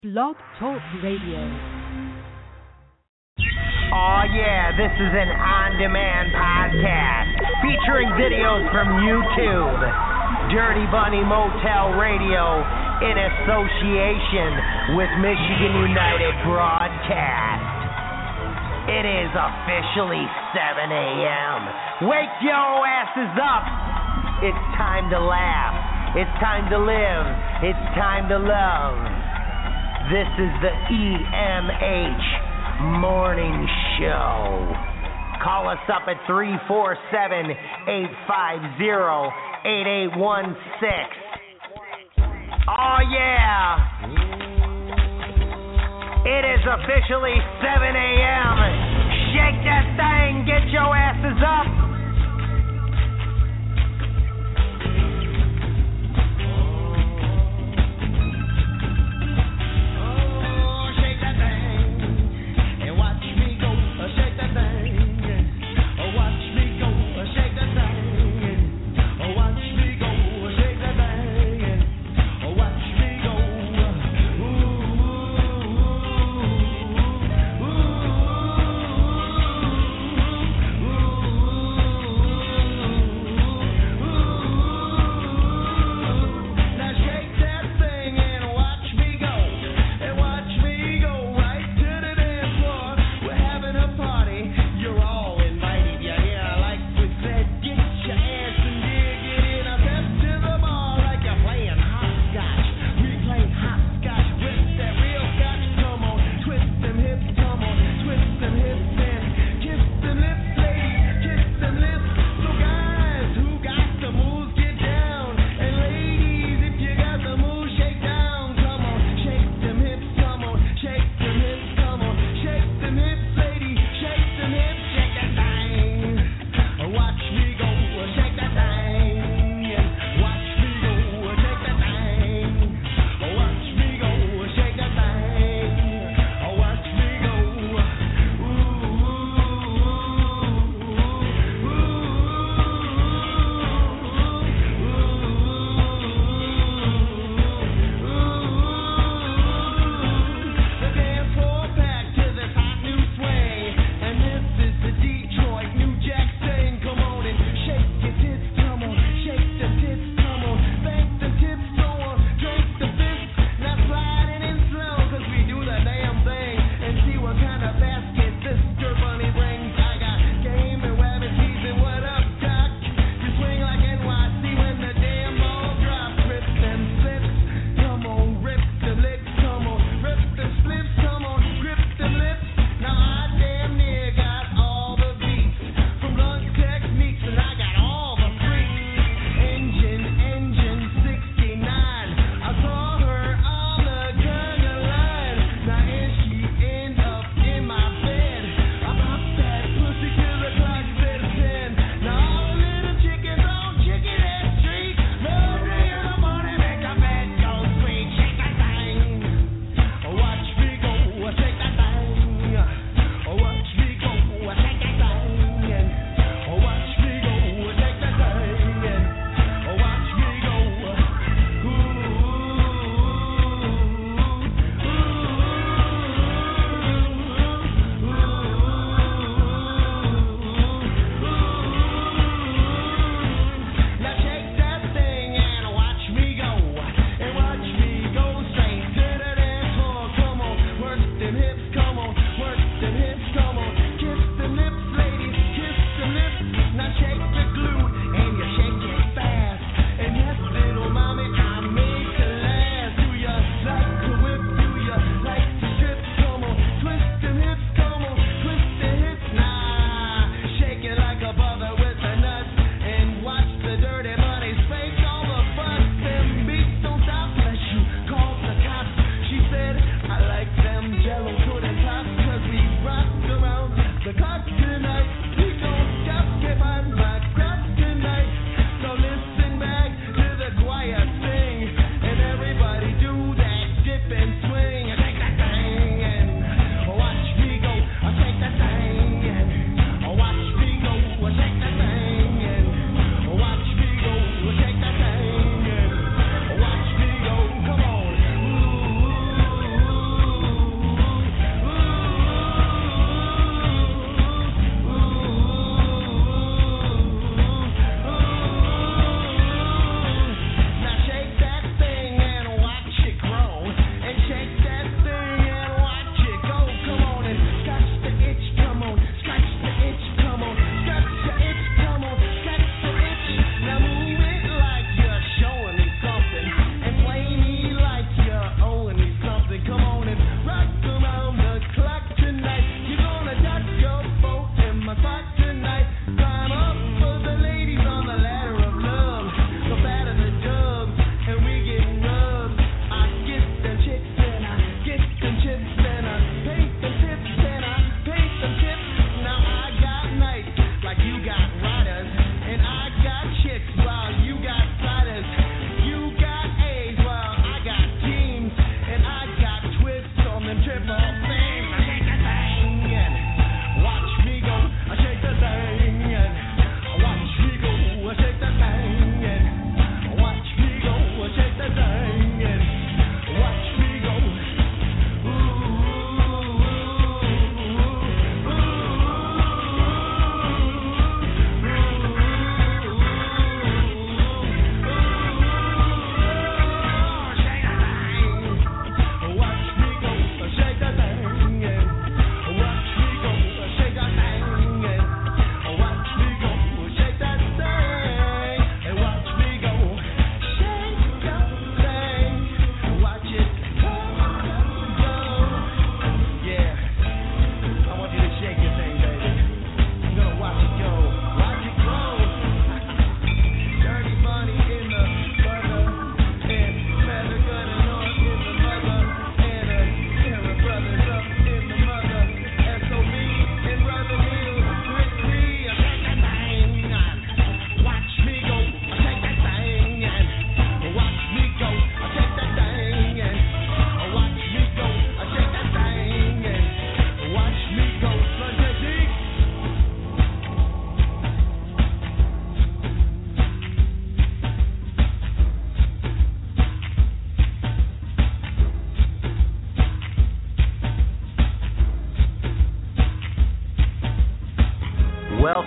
Blog Talk Radio. Oh yeah, this is an on-demand podcast featuring videos from YouTube. Dirty Bunny Motel Radio in association with Michigan United Broadcast. It is officially 7 a.m. Wake your asses up. It's time to laugh. It's time to live. It's time to love. This is the EMH Morning Show. Call us up at 347-850-8816. Oh yeah! It is officially 7 a.m. Shake that thing, get your asses up.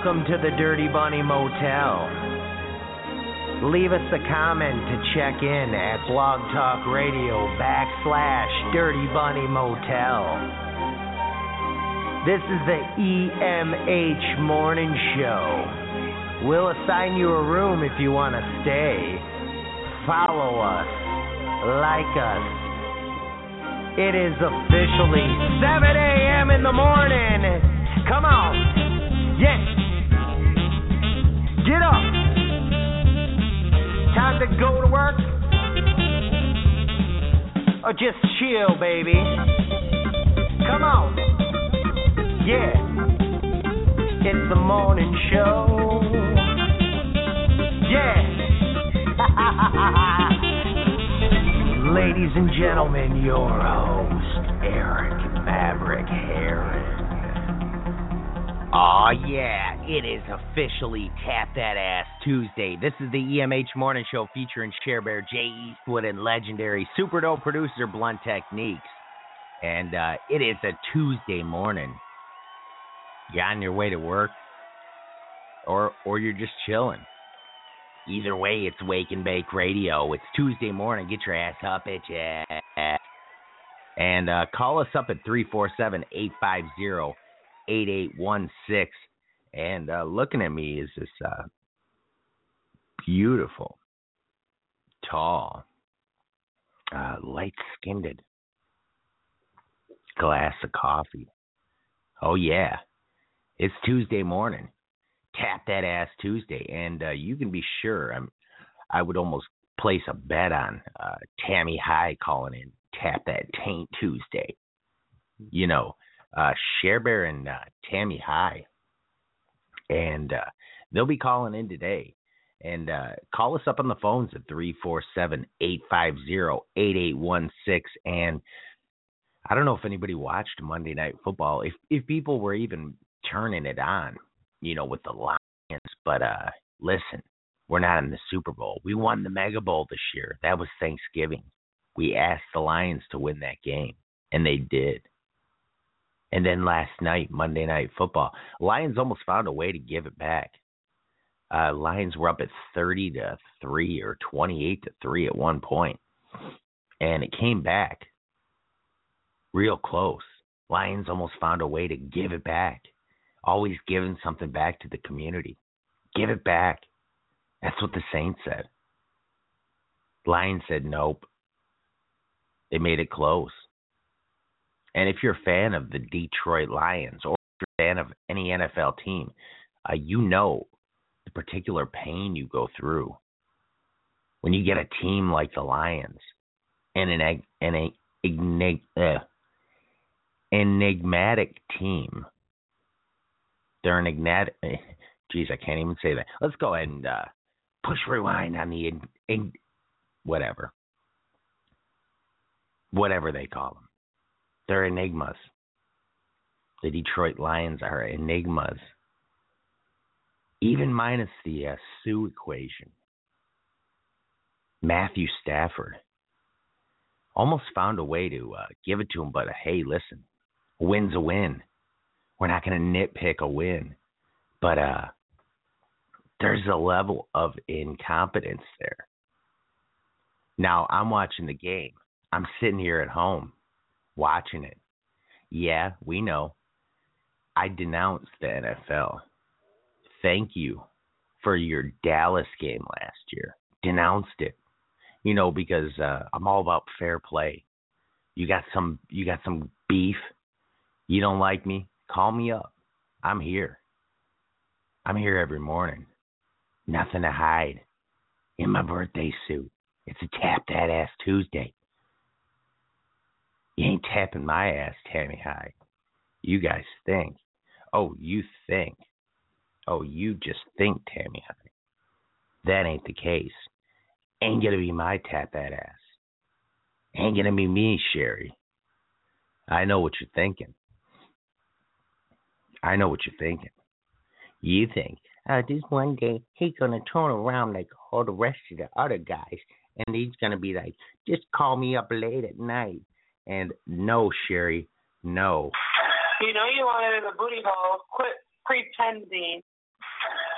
Welcome to the Dirty Bunny Motel. Leave us a comment to check in at Blog Talk Radio /Dirty Bunny Motel. This is the EMH Morning Show. We'll assign you a room if you want to stay. Follow us. Like us. It is officially 7 a.m. in the morning. Come on. Yes. Get up. Time to go to work? Or just chill, baby? Come on. Yeah. It's the morning show. Yeah. Ladies and gentlemen, your host, Eric Maverick Heron. Aw, yeah, it is officially Tap That Ass Tuesday. This is the EMH Morning Show featuring Cher Bear, Jay Eastwood, and legendary super dope producer Blunt Techniques. And it is a Tuesday morning. You're on your way to work, or you're just chilling. Either way, it's Wake and Bake Radio. It's Tuesday morning. Get your ass up, bitch. And call us up at 347-850-8816. And looking at me is this beautiful, tall, light-skinned glass of coffee. Oh, yeah. It's Tuesday morning. Tap That Ass Tuesday, and you can be sure I would almost place a bet on Tammy High calling in Tap That Taint Tuesday. You know, Cher Bear and Tammy High, and they'll be calling in today. And call us up on the phones at 347-850-8816. And I don't know if anybody watched Monday Night Football, if people were even turning it on, you know, with the Lions. But listen, we're not in the Super Bowl. We won the Mega Bowl this year. That was Thanksgiving. We asked the Lions to win that game, and they did. And then last night, Monday Night Football, Lions almost found a way to give it back. Lions were up at 30-3 or 28-3 at one point, and it came back real close. Lions almost found a way to give it back. Always giving something back to the community. Give it back. That's what the Saints said. Lions said nope. They made it close. And if you're a fan of the Detroit Lions or if you're a fan of any NFL team, you know the particular pain you go through when you get a team like the Lions and an enigmatic team. They're an enigmatic. Geez, I can't even say that. Let's go ahead and push rewind on the whatever they call them. They're enigmas. The Detroit Lions are enigmas. Even minus the Sue equation. Matthew Stafford almost found a way to give it to him, but hey, listen, a win's a win. We're not going to nitpick a win. But there's a level of incompetence there. Now, I'm watching the game. I'm sitting here at home watching it. Yeah, we know. I denounced the NFL. Thank you for your Dallas game last year. Denounced it. You know, because I'm all about fair play. You got some beef. You don't like me? Call me up. I'm here. I'm here every morning. Nothing to hide. In my birthday suit. It's a Tap That Ass Tuesday. You ain't tapping my ass, Tammy High. You guys think. Oh, you think. Oh, you just think, Tammy High. That ain't the case. Ain't gonna be my Tap That Ass. Ain't gonna be me, Sherry. I know what you're thinking. I know what you're thinking. You think, this one day he's going to turn around like all the rest of the other guys, and he's going to be like, just call me up late at night. And no, Sherry, no. You know you want it in the booty hole. Quit pretending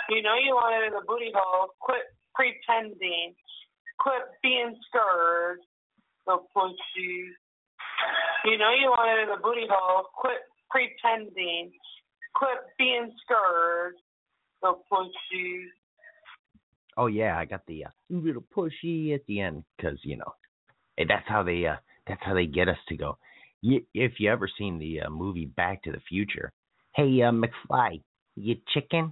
You know you want it in the booty hole. Quit pretending. Quit being scared. The pussy. You know you want it in the booty hole. Quit pretending. Quit being scared. The pussy. Oh yeah, I got the little pushy at the end because that's how they get us to go. If you ever seen the movie Back to the Future, hey McFly, you chicken?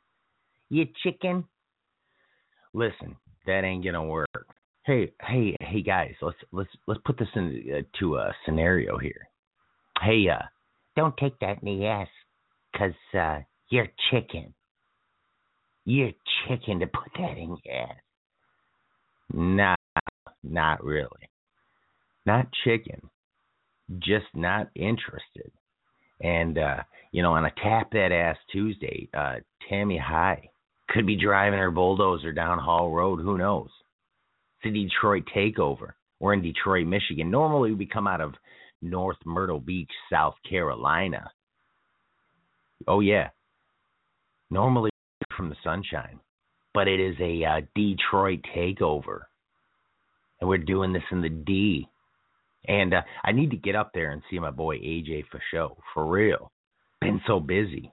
Listen, that ain't gonna work. Hey guys, let's put this into a scenario here. Hey, don't take that in the ass, 'cause you're chicken. You're chicken to put that in your ass. Nah, not really. Not chicken. Just not interested. And, on a Tap That Ass Tuesday, Tammy High could be driving her bulldozer down Hall Road. Who knows? It's a Detroit takeover. We're in Detroit, Michigan. Normally, we come out of North Myrtle Beach, South Carolina. Oh, yeah. Normally from the sunshine. But it is a Detroit takeover. And we're doing this in the D. And I need to get up there and see my boy AJ Fachot. For real. Been so busy.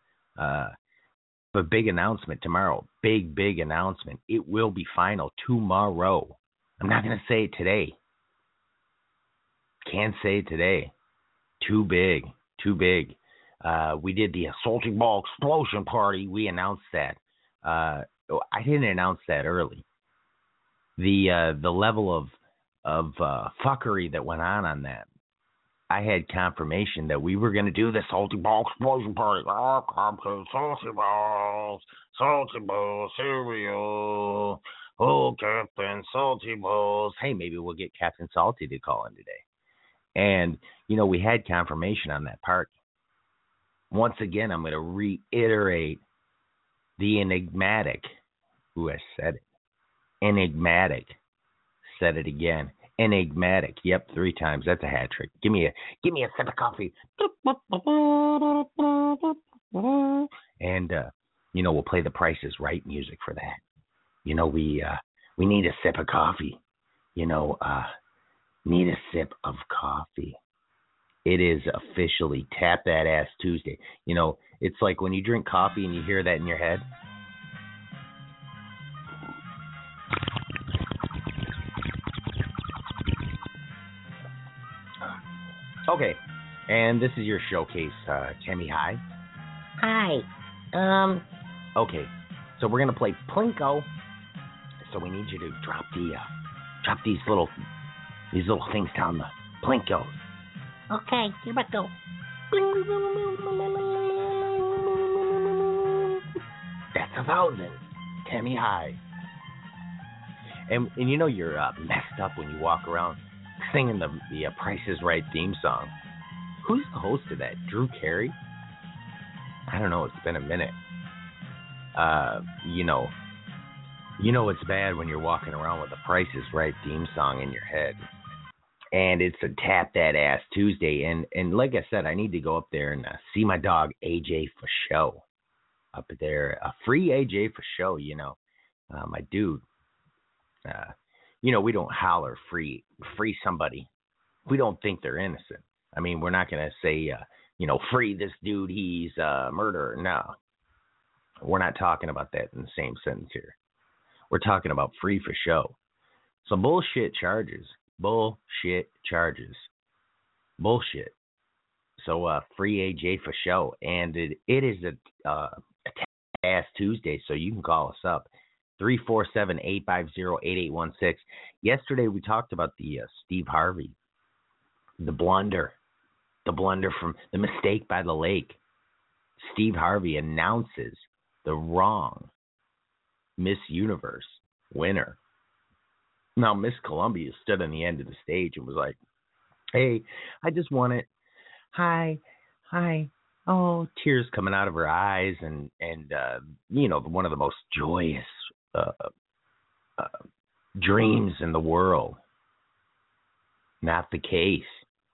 But big announcement tomorrow. Big announcement. It will be final tomorrow. I'm not going to say it today. Can't say it today. Too big. We did the Salty Ball Explosion Party. We announced that. I didn't announce that early. The level of fuckery that went on that. I had confirmation that we were going to do the Salty Ball Explosion Party. Oh, salty balls, cereal. Oh, Captain Salty Balls. Hey, maybe we'll get Captain Salty to call in today. And, we had confirmation on that party. Once again, I'm going to reiterate the enigmatic. Ooh, I said it. Enigmatic. Said it again. Enigmatic. Yep, 3 times. That's a hat trick. Give me a sip of coffee. And we'll play the Price is Right music for that. We need a sip of coffee. Need a sip of coffee. It is officially Tap That Ass Tuesday. It's like when you drink coffee and you hear that in your head. Okay, and this is your showcase, Tammy High. Hi. Okay, so we're gonna play Plinko. So we need you to drop these little things down the Plinkos. Okay, here we go. That's 1,000. Tammy High. And you're messed up when you walk around singing the Price is Right theme song. Who's the host of that? Drew Carey? I don't know. It's been a minute. It's bad when you're walking around with the Price is Right theme song in your head. And it's a Tap That Ass Tuesday. And like I said, I need to go up there and see my dog, AJ Fachot. Up there. A free AJ Fachot, my dude. We don't holler free somebody. We don't think they're innocent. I mean, we're not going to say, free this dude, he's a murderer. No. We're not talking about that in the same sentence here. We're talking about free for show. So bullshit charges. Bullshit. So free AJ for show. And it is a Ass Tuesday, so you can call us up. 347-850-8816. Yesterday we talked about the Steve Harvey, the blunder from the mistake by the lake. Steve Harvey announces the wrong Miss Universe winner. Now Miss Columbia stood on the end of the stage and was like, "Hey, I just won it. Hi. Oh, tears coming out of her eyes and one of the most joyous dreams in the world. Not the case.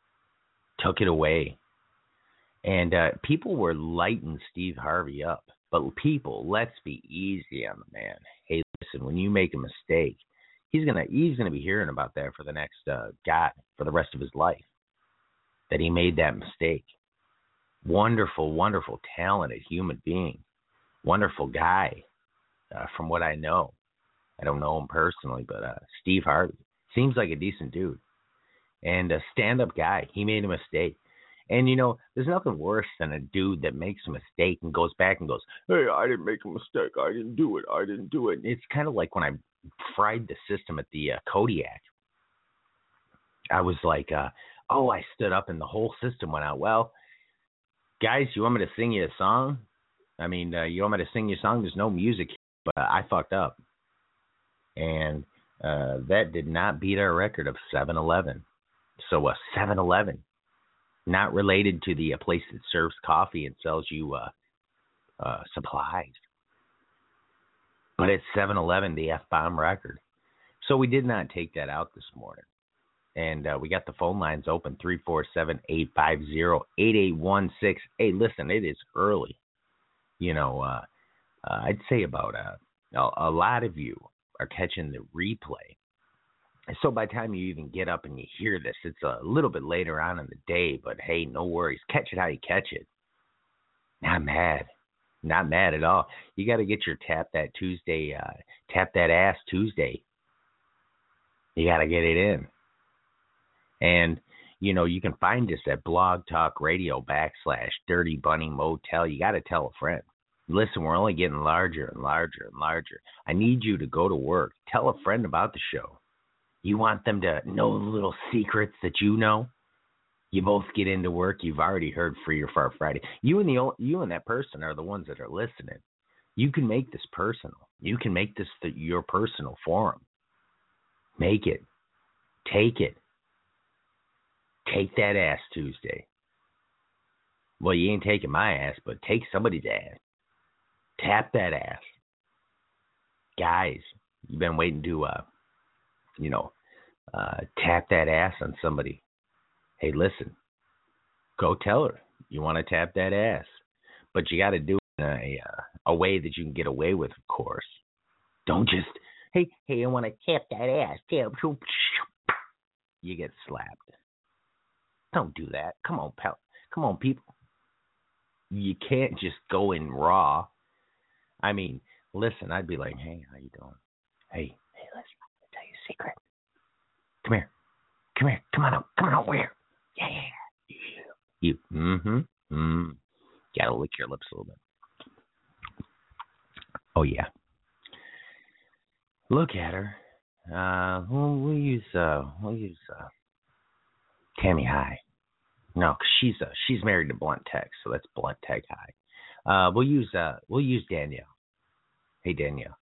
Took it away. And people were lighting Steve Harvey up. But people, let's be easy on the man. Hey, listen, when you make a mistake, he's gonna be hearing about that for the next for the rest of his life. That he made that mistake. Wonderful, wonderful, talented human being. Wonderful guy, from what I know. I don't know him personally, but Steve Harvey seems like a decent dude. And a stand-up guy. He made a mistake. And, there's nothing worse than a dude that makes a mistake and goes back and goes, hey, I didn't make a mistake. I didn't do it. It's kind of like when I fried the system at the Kodiak. I was like, I stood up and the whole system went out. Well, guys, you want me to sing you a song? I mean, you want me to sing you a song? There's no music, but I fucked up. And that did not beat our record of 7-Eleven. So 7-Eleven. Not related to the place that serves coffee and sells you supplies. But it's 7-Eleven, the F-bomb record. So we did not take that out this morning. And we got the phone lines open, 347-850-8816. Hey, listen, it is early. I'd say about a lot of you are catching the replay. So by the time you even get up and you hear this, it's a little bit later on in the day, but hey, no worries. Catch it how you catch it. Not mad. Not mad at all. You got to get your Tap That Ass Tuesday. You got to get it in. And, you can find us at Blog Talk Radio / Dirty Bunny Motel. You got to tell a friend. Listen, we're only getting larger and larger and larger. I need you to go to work. Tell a friend about the show. You want them to know the little secrets that you know? You both get into work. You've already heard Free or Far Friday. You and that person are the ones that are listening. You can make this personal. You can make this your personal forum. Make it. Take it. Take that ass Tuesday. Well, you ain't taking my ass, but take somebody's ass. Tap that ass. Guys, you've been waiting to, tap that ass on somebody. Hey, listen, go tell her you want to tap that ass. But you got to do it in a way that you can get away with, of course. Don't just, hey, I want to tap that ass. You get slapped. Don't do that. Come on, pal. Come on, people. You can't just go in raw. I mean, listen, I'd be like, hey, how you doing? Hey, listen, I'll tell you a secret. Come here. Come on over here. Yeah. You. Gotta lick your lips a little bit. Oh, yeah. Look at her. We'll use Tammy High. No, 'cause she's married to Blunt Tech, so that's Blunt Tech High. We'll use Danielle. Hey, Danielle.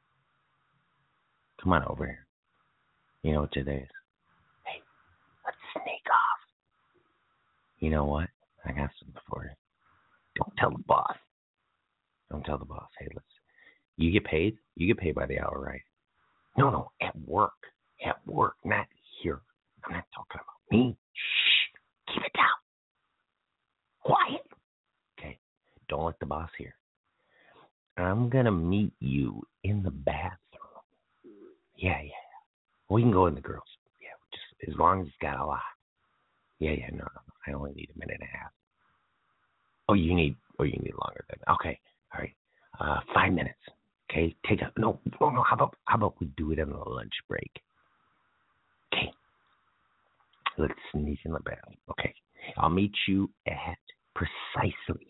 Come on over here. You know what today is? Hey, let's sneak off. You know what? I got something for you. Don't tell the boss. Hey, you get paid? You get paid by the hour, right? No, at work. Not here. I'm not talking about me. Shh. Keep it down. Quiet. Okay. Don't let the boss hear. I'm going to meet you in the bathroom. Yeah. We can go in the girls. Yeah, just as long as it's got a lock. Yeah, no. I only need a minute and a half. You need longer than that. Okay. All right. 5 minutes. Okay. No. How about we do it on the lunch break? Okay. Let's sneak in the bathroom. Okay. I'll meet you at precisely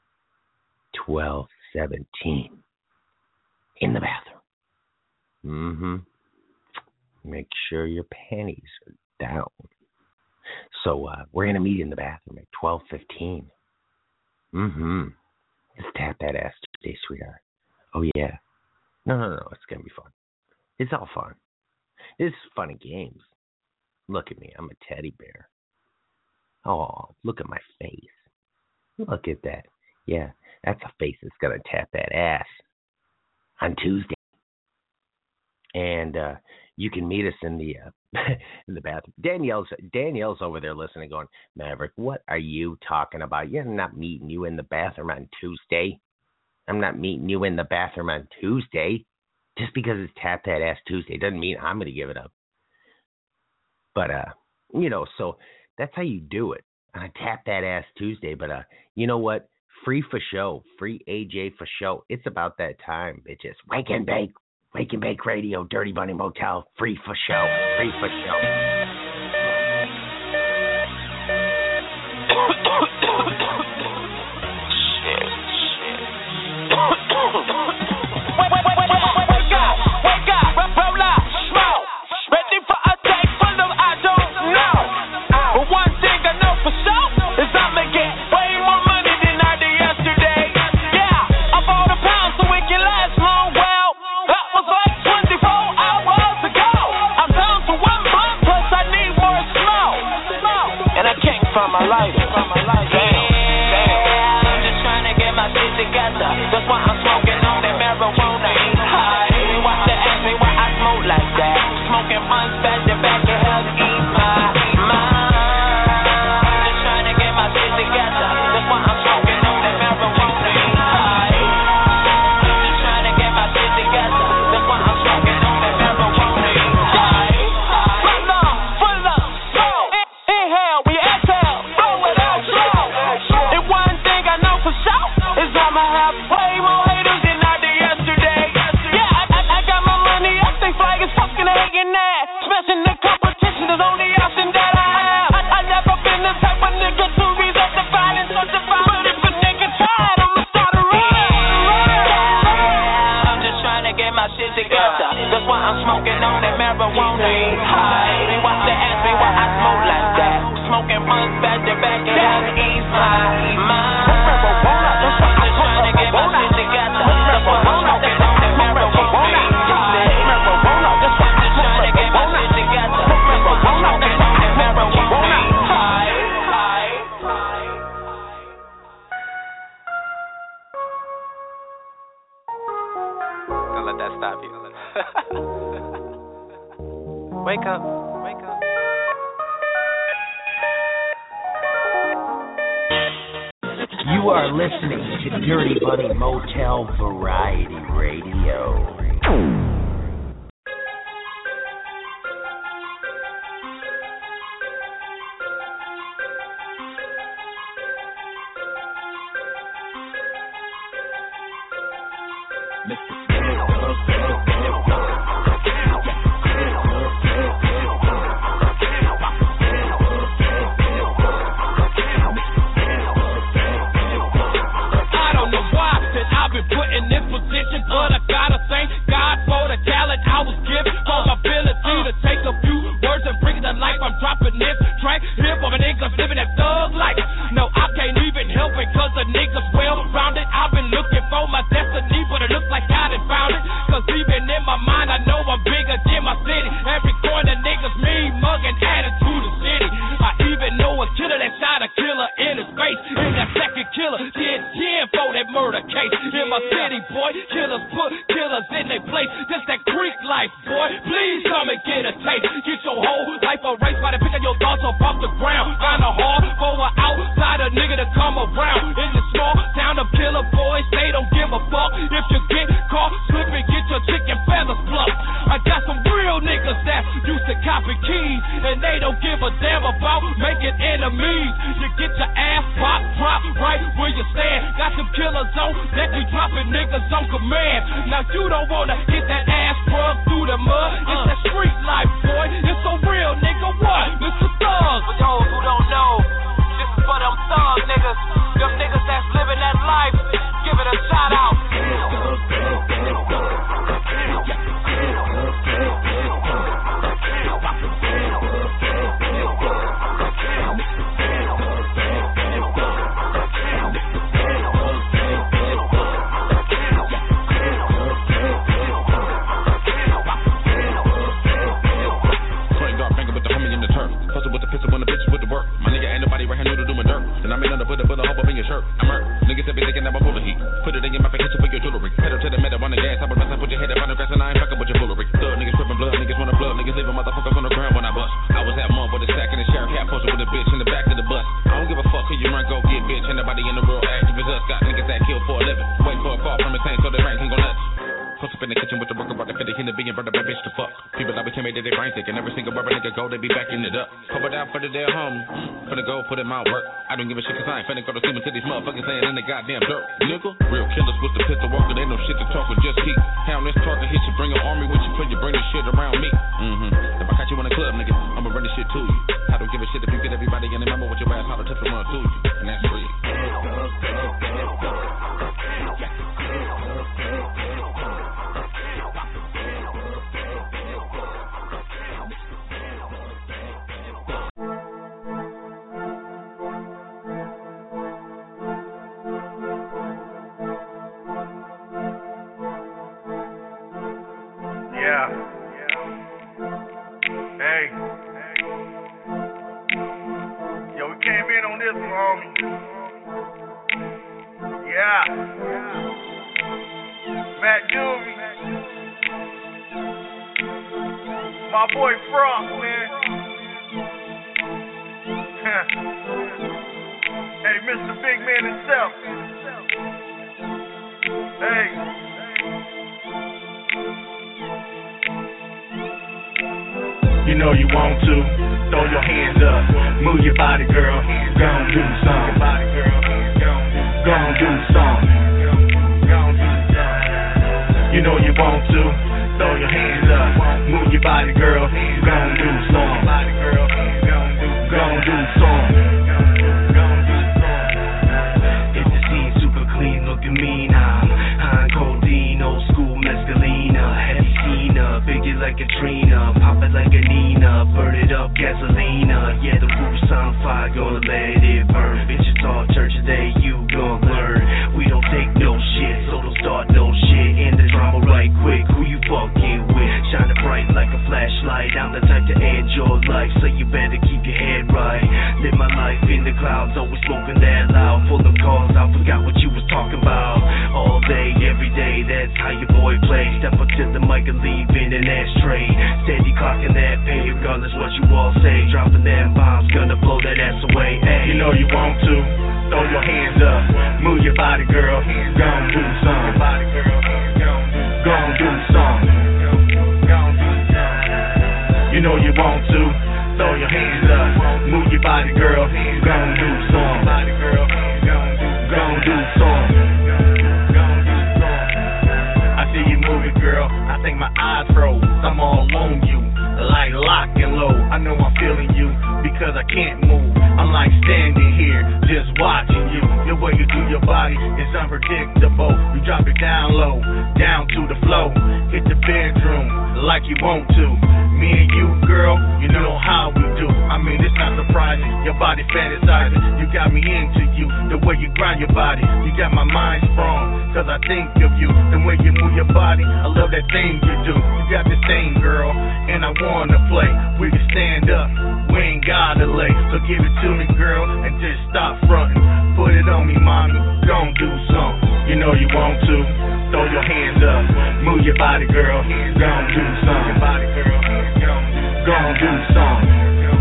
12:17 in the bathroom. Make sure your panties are down. So we're going to meet in the bathroom at 12:15. Let's tap that ass today, sweetheart. Oh, yeah. No. It's going to be fun. It's all fun. It's fun and games. Look at me. I'm a teddy bear. Oh, look at my face. Look at that. Yeah, that's a face that's going to tap that ass on Tuesday. And you can meet us in the in the bathroom. Danielle's over there listening, going, Maverick, what are you talking about? You're not meeting you in the bathroom on Tuesday. I'm not meeting you in the bathroom on Tuesday. Just because it's Tap That Ass Tuesday doesn't mean I'm going to give it up. But, so that's how you do it. Tap That Ass Tuesday. But, you know what? Free for show. Free AJ for show. It's about that time, bitches. Wake and Bake. Wake and Bake Radio. Dirty Bunny Motel. Free for show. Free for show. You are listening to Dirty Bunny Motel Variety Radio. Wait for a fall that they brain sick. And every single rubber nigga go, they be backing it up. Cover down for the damn homie. Finna go put in my work. I don't give a shit cause I ain't finna go to sleep until these motherfuckers saying in the goddamn dirt. Nigga, real killers with the pistol walker. They know shit to talk with, just keep. How this talking hit you, bring your army with you when you bring this shit around me. If I catch you in the club, nigga, I'ma run this shit to you. I don't give a shit if you get everybody in the memo with your ass, how to touch them run to you. And that's real. Matt Juvie, my boy Frost, man. Hey, Mr. Big Man himself. Hey. You know you want to throw your hands up, move your body, girl. Gon' do something. Gon' do something. You know you want to throw your hands up, move your body, girl. Gon' do something. Gon' do something. If the scene super clean, looking mean, I'm high codeine, old school mescalina, heavy Cena, biggie like Katrina, pop it like a Nina, burn it up, gasolina. Yeah, the roof's on fire, gonna let it burn. Bitches talk church today, you gon' learn. We don't take no shit, so don't start no shit. End the drama right quick. Who you fucking with? Shining bright like a flashlight. I'm the type to end your life, so you better keep your head right. Live my life in the clouds, always smoking that loud. Full of calls, I forgot what you was talking about. All day, every day, that's how your boy plays. Step up to the mic and leave in an ashtray. Steady clocking that pay, regardless what you all say. Dropping them bombs, gonna blow that ass away. Ay. You know you want to throw your hands up, move your body, girl. Gon' do something. Gon' do something. You know you want to throw your hands up, move your body, girl. Gon' do something. Gon' do something. I see you moving, girl. I think my eyes froze. I'm all on you, like lock and load. I know I'm feeling you because I can't move. I'm like standing here, just watching you. The way you do your body is unpredictable. You drop it down low, down to the floor. Hit the bedroom like you want to. Me and you, girl, you know how we do. I mean, it's not surprising. Your body fantasizing. You got me into you. The way you grind your body, you got my mind sprung. Cause I think of you. The way you move your body, I love that thing you do. You got this thing, girl, and I wanna play. We can stand up, we ain't gotta lay. So give it to me, girl, and just stop fronting. Put it on me, mommy, gon' do something. You know you want to throw your hands up, move your body, girl. Gon' do something. Gon' do something.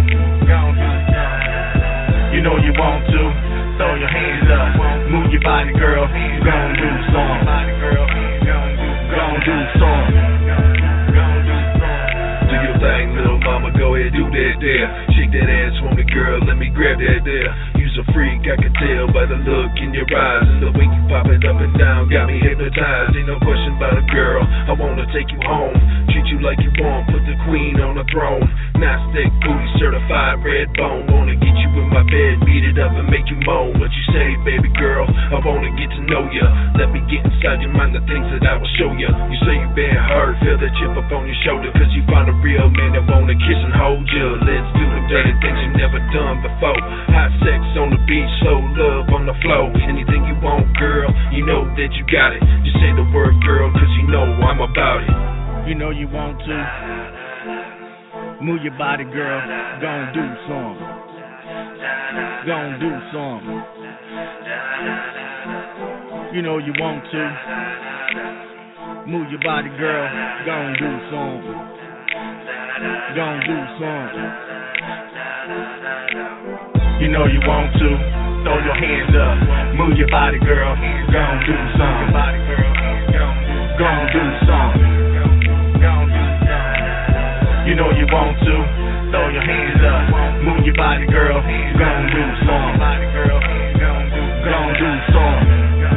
You know you want to throw your hands up, move your body, girl. Gon' do something. Gon' do something. Do your thing, little mama, go ahead, do that there. Shake that ass for me, girl, let me grab that there. You's a freak, I can tell by the look in your eyes. And the way you pop it up and down got me hypnotized. Ain't no question about it, girl, I wanna take you home. Treat you like you want, put the queen on the throne. Not stick booty, certified red bone. Wanna get you in my bed, beat it up and make you moan. What you say, baby girl, I wanna get to know ya. Let me get inside your mind, the things that I will show ya. You say you been hurt, feel the chip up on your shoulder. Cause you found a real man that wanna kiss and hold ya. Let's do the dirty things you never done before. Hot sex on the beach, slow love on the floor. Anything you want, girl, you know that you got it. Just say the word, girl, cause you know I'm about it. You know you want to move your body, girl. Gon' do something. Gon' do something. You know you want to move your body, girl. Gon' do something. Gon' do something. You know you want to throw your hands up, move your body, girl. Gon' do something. Gon' do something. You know you want to. Throw your hands up, move your body, girl. Gon' do some. Gon' do some.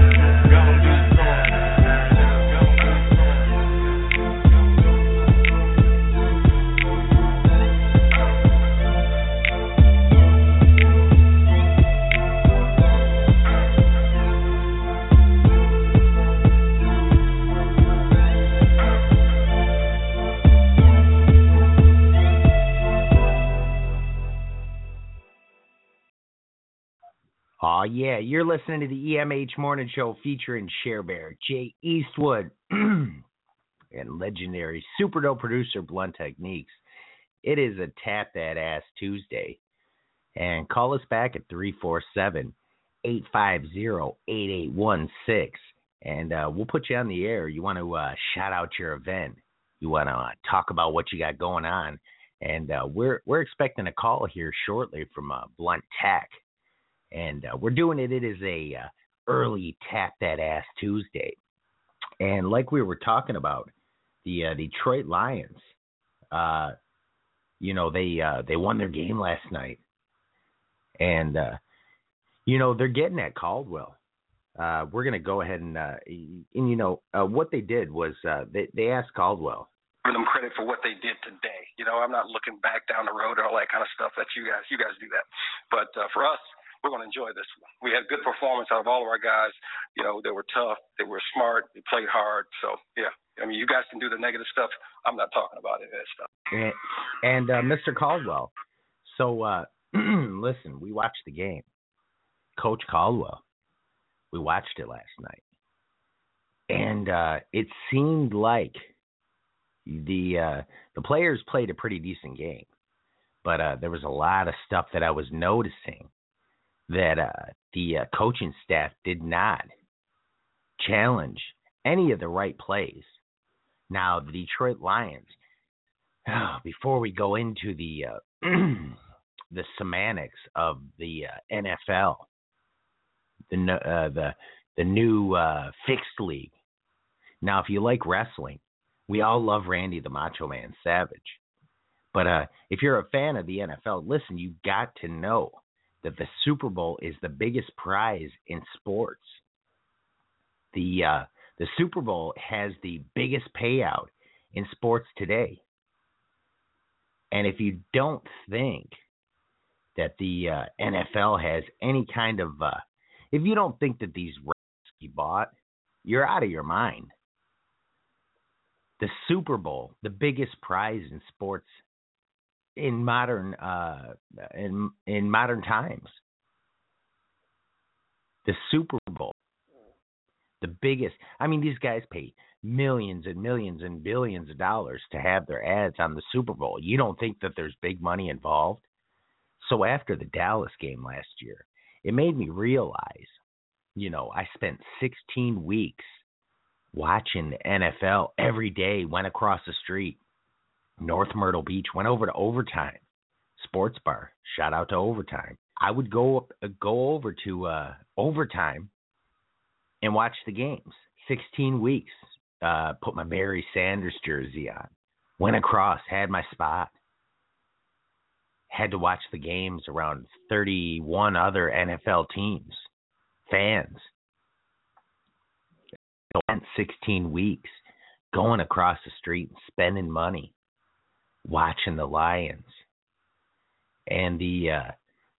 Oh, yeah, you're listening to the EMH Morning Show featuring Cher Bear, Jay Eastwood, and legendary super dope producer Blunt Techniques. It is a Tap That Ass Tuesday. And call us back at 347-850-8816. And we'll put you on the air. You want to shout out your event. You want to talk about what you got going on. And we're expecting a call here shortly from Blunt Tech. And we're doing it. It is a early Tap That Ass Tuesday. And like we were talking about, the Detroit Lions, they won their game last night. And, they're getting at Caldwell. We're going to go ahead and what they did was they asked Caldwell. Give them credit for what they did today. I'm not looking back down the road and all that kind of stuff that you guys do that. But for us, we're going to enjoy this one. We had good performance out of all of our guys. They were tough. They were smart. They played hard. So, yeah. You guys can do the negative stuff. I'm not talking about it, that stuff. And Mr. Caldwell, so listen, we watched the game. Coach Caldwell, we watched it last night. And it seemed like the players played a pretty decent game. But there was a lot of stuff that I was noticing that the coaching staff did not challenge any of the right plays. Now, the Detroit Lions, before we go into the the semantics of the NFL, the new fixed league. Now, if you like wrestling, we all love Randy the Macho Man Savage. But if you're a fan of the NFL, listen, you got to know that the Super Bowl is the biggest prize in sports. The Super Bowl has the biggest payout in sports today. And if you don't think that the NFL has any kind of, if you don't think that these refs you bought, you're out of your mind. The Super Bowl, the biggest prize in sports in modern in modern times. The Super Bowl, the biggest. I mean, these guys pay millions and millions and billions of dollars to have their ads on the Super Bowl. You don't think that there's big money involved? So after the Dallas game last year, it made me realize, I spent 16 weeks watching the NFL every day, went across the street. North Myrtle Beach, went over to Overtime Sports Bar. Shout out to Overtime. I would go over to Overtime and watch the games. 16 weeks. Put my Barry Sanders jersey on. Went across, had my spot. Had to watch the games around 31 other NFL teams. Fans. Spent 16 weeks going across the street and spending money, watching the Lions. And the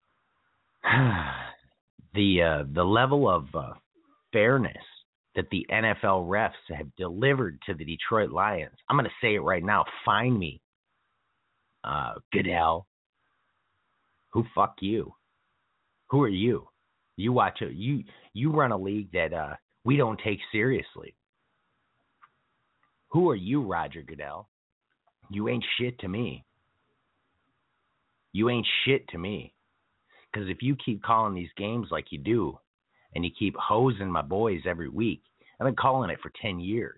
level of fairness that the NFL refs have delivered to the Detroit Lions. I'm going to say it right now. Find me, Goodell. Who fuck you? Who are you? You watch it. You run a league that we don't take seriously. Who are you, Roger Goodell? You ain't shit to me. You ain't shit to me. Because if you keep calling these games like you do, and you keep hosing my boys every week, I've been calling it for 10 years.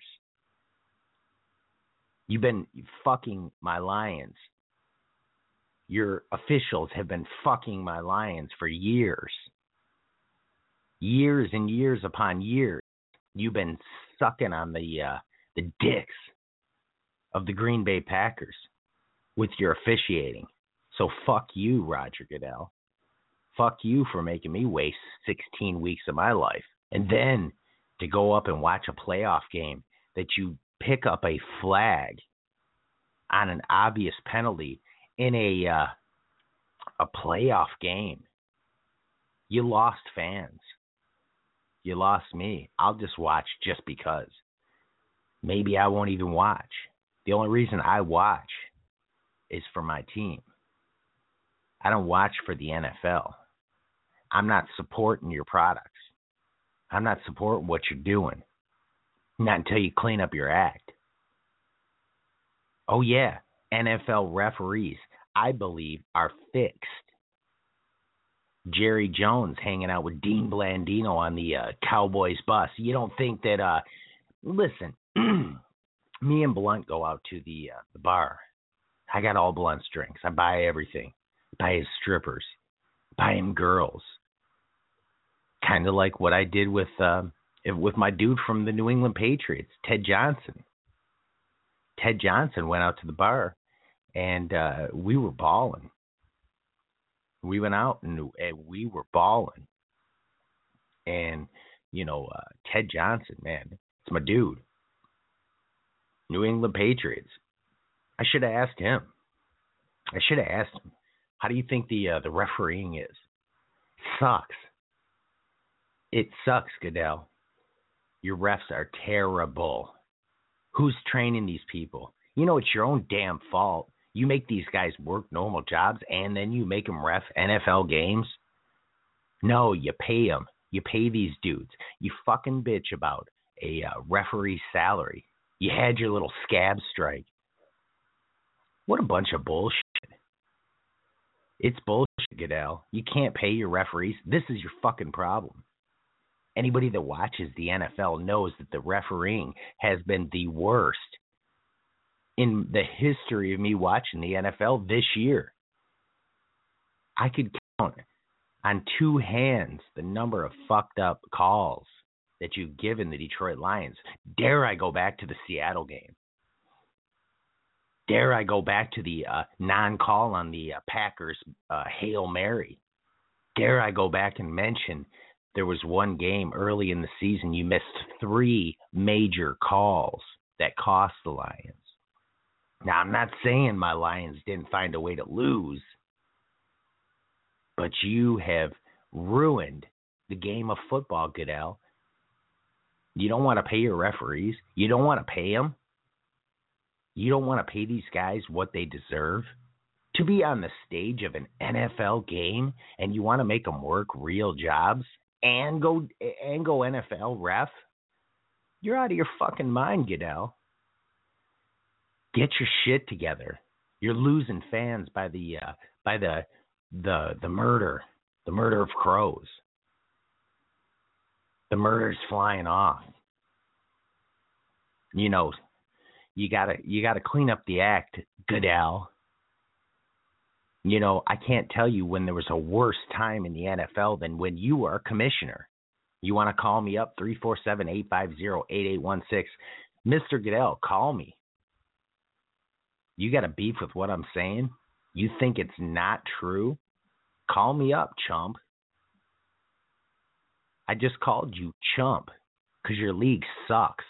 You've been fucking my Lions. Your officials have been fucking my Lions for years. Years and years upon years. You've been sucking on the dicks of the Green Bay Packers. with your officiating. So fuck you, Roger Goodell. Fuck you for making me waste 16 weeks of my life. And then to go up and watch a playoff game that you pick up a flag on an obvious penalty in a playoff game. You lost fans. You lost me. I'll just watch just because. Maybe I won't even watch. The only reason I watch is for my team. I don't watch for the NFL. I'm not supporting your products. I'm not supporting what you're doing. Not until you clean up your act. Oh yeah, NFL referees, I believe, are fixed. Jerry Jones hanging out with Dean Blandino on the Cowboys bus. You don't think that, listen, me and Blunt go out to the bar. I got all Blunt's drinks. I buy everything. Buy his strippers. Buy him girls. Kind of like what I did with my dude from the New England Patriots, Ted Johnson. Ted Johnson went out to the bar, and we were balling. We went out, and we were balling. And, Ted Johnson, man, it's my dude. New England Patriots. I should have asked him. How do you think the refereeing is? Sucks. It sucks, Goodell. Your refs are terrible. Who's training these people? It's your own damn fault. You make these guys work normal jobs, and then you make them ref NFL games? No, you pay them. You pay these dudes. You fucking bitch about a referee's salary. You had your little scab strike. What a bunch of bullshit. It's bullshit, Goodell. You can't pay your referees. This is your fucking problem. Anybody that watches the NFL knows that the refereeing has been the worst in the history of me watching the NFL this year. I could count on two hands the number of fucked up calls that you've given the Detroit Lions. Dare I go back to the Seattle game? Dare I go back to the non-call on the Packers Hail Mary? Dare I go back and mention there was one game early in the season you missed 3 major calls that cost the Lions? Now, I'm not saying my Lions didn't find a way to lose, but you have ruined the game of football, Goodell. You don't want to pay your referees. You don't want to pay them. You don't want to pay these guys what they deserve to be on the stage of an NFL game, and you want to make them work real jobs and go NFL ref? You're out of your fucking mind, Goodell. Get your shit together. You're losing fans by the murder of crows. The murder's flying off. You gotta clean up the act, Goodell. I can't tell you when there was a worse time in the NFL than when you were a commissioner. You want to call me up, 347-850-8816. Mr. Goodell, call me. You got a beef with what I'm saying? You think it's not true? Call me up, chump. I just called you chump because your league sucks.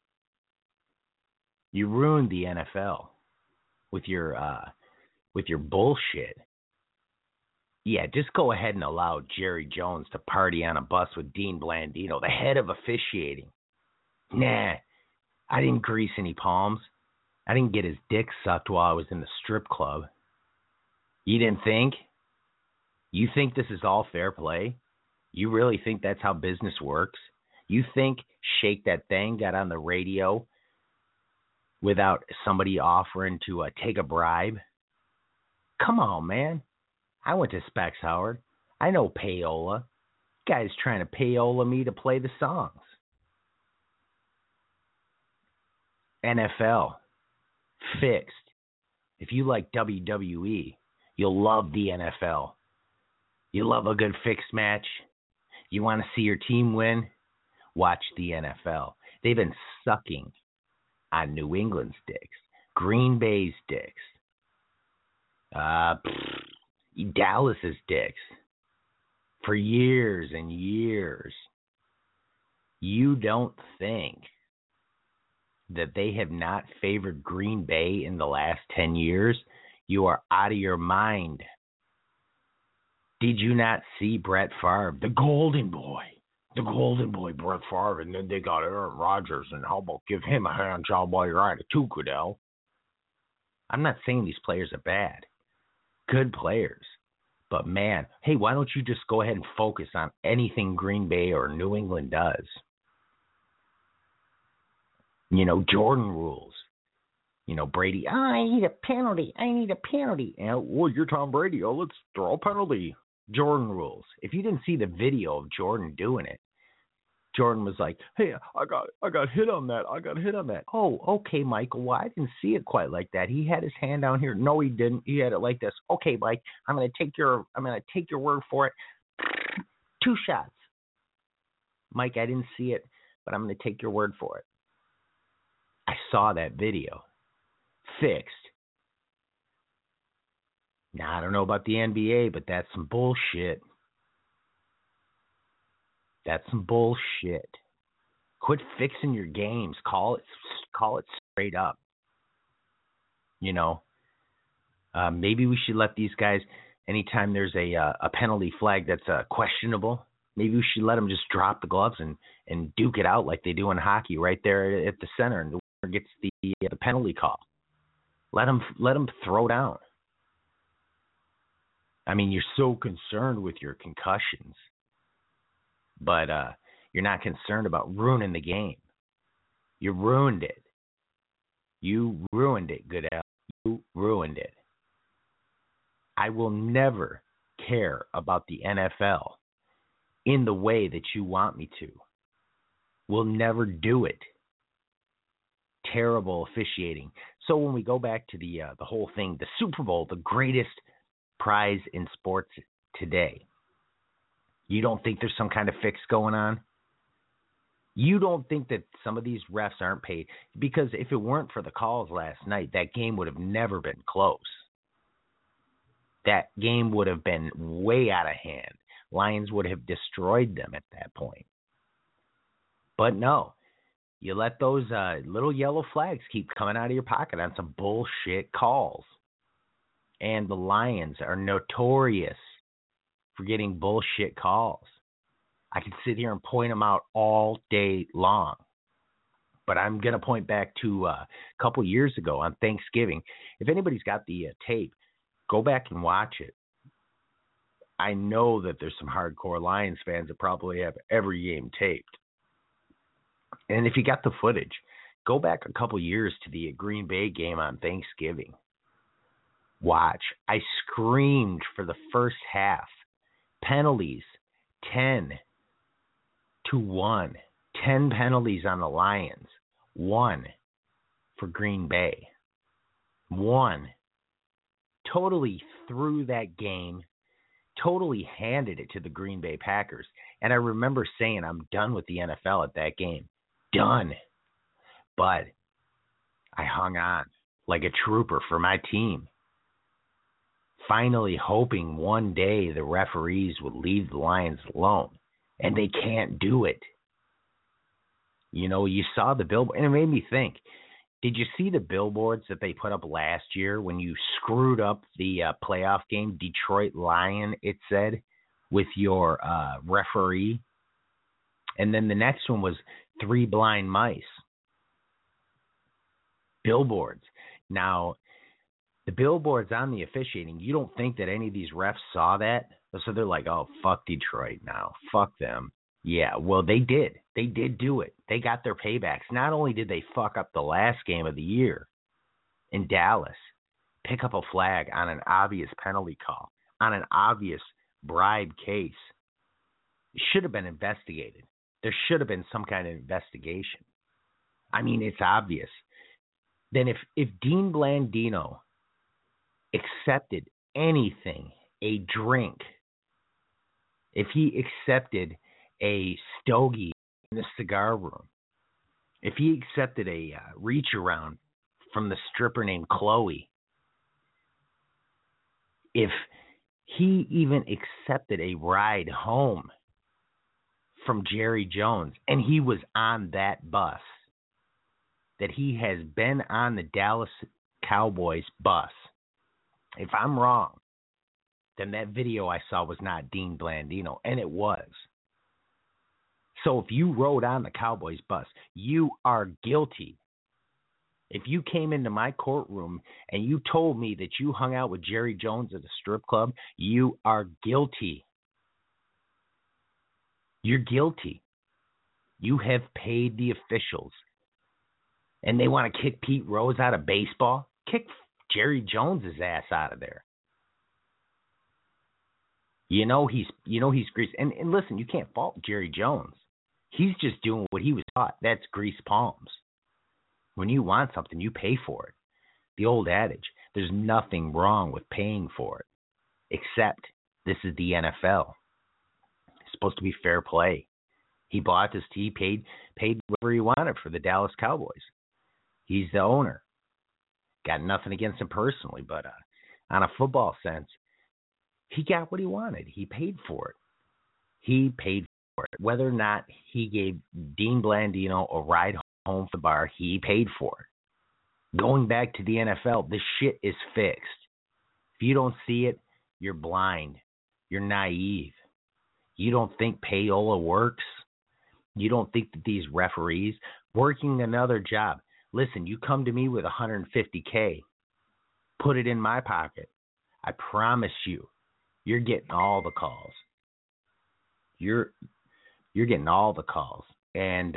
You ruined the NFL with your bullshit. Yeah, just go ahead and allow Jerry Jones to party on a bus with Dean Blandino, the head of officiating. Nah, I didn't grease any palms. I didn't get his dick sucked while I was in the strip club. You didn't think? You think this is all fair play? You really think that's how business works? You think Shake That Thing got on the radio without somebody offering to take a bribe? Come on, man. I went to Specs Howard. I know payola. Guy's trying to payola me to play the songs. NFL. Fixed. If you like WWE, you'll love the NFL. You love a good fixed match? You want to see your team win? Watch the NFL. They've been sucking on New England's dicks, Green Bay's dicks, Dallas's dicks. For years and years. You don't think that they have not favored Green Bay in the last 10 years? You are out of your mind. Did you not see Brett Favre, the golden boy, Brett Favre, and then they got Aaron Rodgers, and how about give him a hand job while you're at it too, Goodell? I'm not saying these players are bad. Good players. But, man, hey, why don't you just go ahead and focus on anything Green Bay or New England does? You know, Jordan rules. You know, Brady, I need a penalty. And, well, you're Tom Brady. Oh, let's throw a penalty. Jordan rules. If you didn't see the video of Jordan doing it, Jordan was like, hey, I got hit on that. Oh, okay, Michael. Well, I didn't see it quite like that. He had his hand down here. No, he didn't. He had it like this. Okay, Mike, I'm gonna take your word for it. 2 shots. Mike, I didn't see it, but I'm gonna take your word for it. I saw that video. Fixed. Now, I don't know about the NBA, but that's some bullshit. That's some bullshit. Quit fixing your games. Call it straight up. You know, maybe we should let these guys, anytime there's a penalty flag that's questionable, maybe we should let them just drop the gloves and duke it out like they do in hockey right there at the center, and the winner gets the penalty call. Let them throw down. I mean, you're so concerned with your concussions, but you're not concerned about ruining the game. You ruined it. You ruined it, Goodell. You ruined it. I will never care about the NFL in the way that you want me to. We'll never do it. Terrible officiating. So when we go back to the whole thing, the Super Bowl, the greatest prize in sports today, you don't think there's some kind of fix going on? You don't think that some of these refs aren't paid? Because if it weren't for the calls last night, that game would have never been close. That game would have been way out of hand. Lions would have destroyed them at that point. But no, you let those little yellow flags keep coming out of your pocket on some bullshit calls. And the Lions are notorious for getting bullshit calls. I could sit here and point them out all day long. But I'm going to point back to a couple years ago on Thanksgiving. If anybody's got the tape, go back and watch it. I know that there's some hardcore Lions fans that probably have every game taped. And if you got the footage, go back a couple years to the Green Bay game on Thanksgiving. Watch. I screamed for the first half. Penalties, 10-1. 10 penalties on the Lions. 1 for Green Bay. 1. Totally threw that game. Totally handed it to the Green Bay Packers. And I remember saying, I'm done with the NFL at that game. Done. But I hung on like a trooper for my team. Finally hoping one day the referees would leave the Lions alone. And they can't do it. You know, you saw the billboard, and it made me think, did you see the billboards that they put up last year when you screwed up the playoff game, Detroit Lion, it said, with your referee? And then the next one was 3 blind mice. Billboards. Now, the billboards on the officiating, you don't think that any of these refs saw that? So they're like, oh, fuck Detroit now. Fuck them. Yeah, well, they did. They did do it. They got their paybacks. Not only did they fuck up the last game of the year in Dallas, pick up a flag on an obvious penalty call, on an obvious bribe case. It should have been investigated. There should have been some kind of investigation. I mean, it's obvious. Then if Dean Blandino accepted anything, a drink, if he accepted a stogie in the cigar room, if he accepted a reach around from the stripper named Chloe, if he even accepted a ride home from Jerry Jones, and he was on that bus, that he has been on the Dallas Cowboys bus. If I'm wrong, then that video I saw was not Dean Blandino, and it was. So if you rode on the Cowboys bus, you are guilty. If you came into my courtroom and you told me that you hung out with Jerry Jones at a strip club, you are guilty. You're guilty. You have paid the officials. And they want to kick Pete Rose out of baseball? Kick Jerry Jones' ass out of there. You know he's greased. And listen, you can't fault Jerry Jones. He's just doing what he was taught. That's grease palms. When you want something, you pay for it. The old adage, there's nothing wrong with paying for it, except this is the NFL. It's supposed to be fair play. He bought this team, paid whatever he wanted for the Dallas Cowboys. He's the owner. Got nothing against him personally, but on a football sense, he got what he wanted. He paid for it. He paid for it. Whether or not he gave Dean Blandino a ride home from the bar, he paid for it. Going back to the NFL, this shit is fixed. If you don't see it, you're blind. You're naive. You don't think payola works. You don't think that these referees working another job. Listen, you come to me with $150K, put it in my pocket. I promise you're getting all the calls. You're getting all the calls. And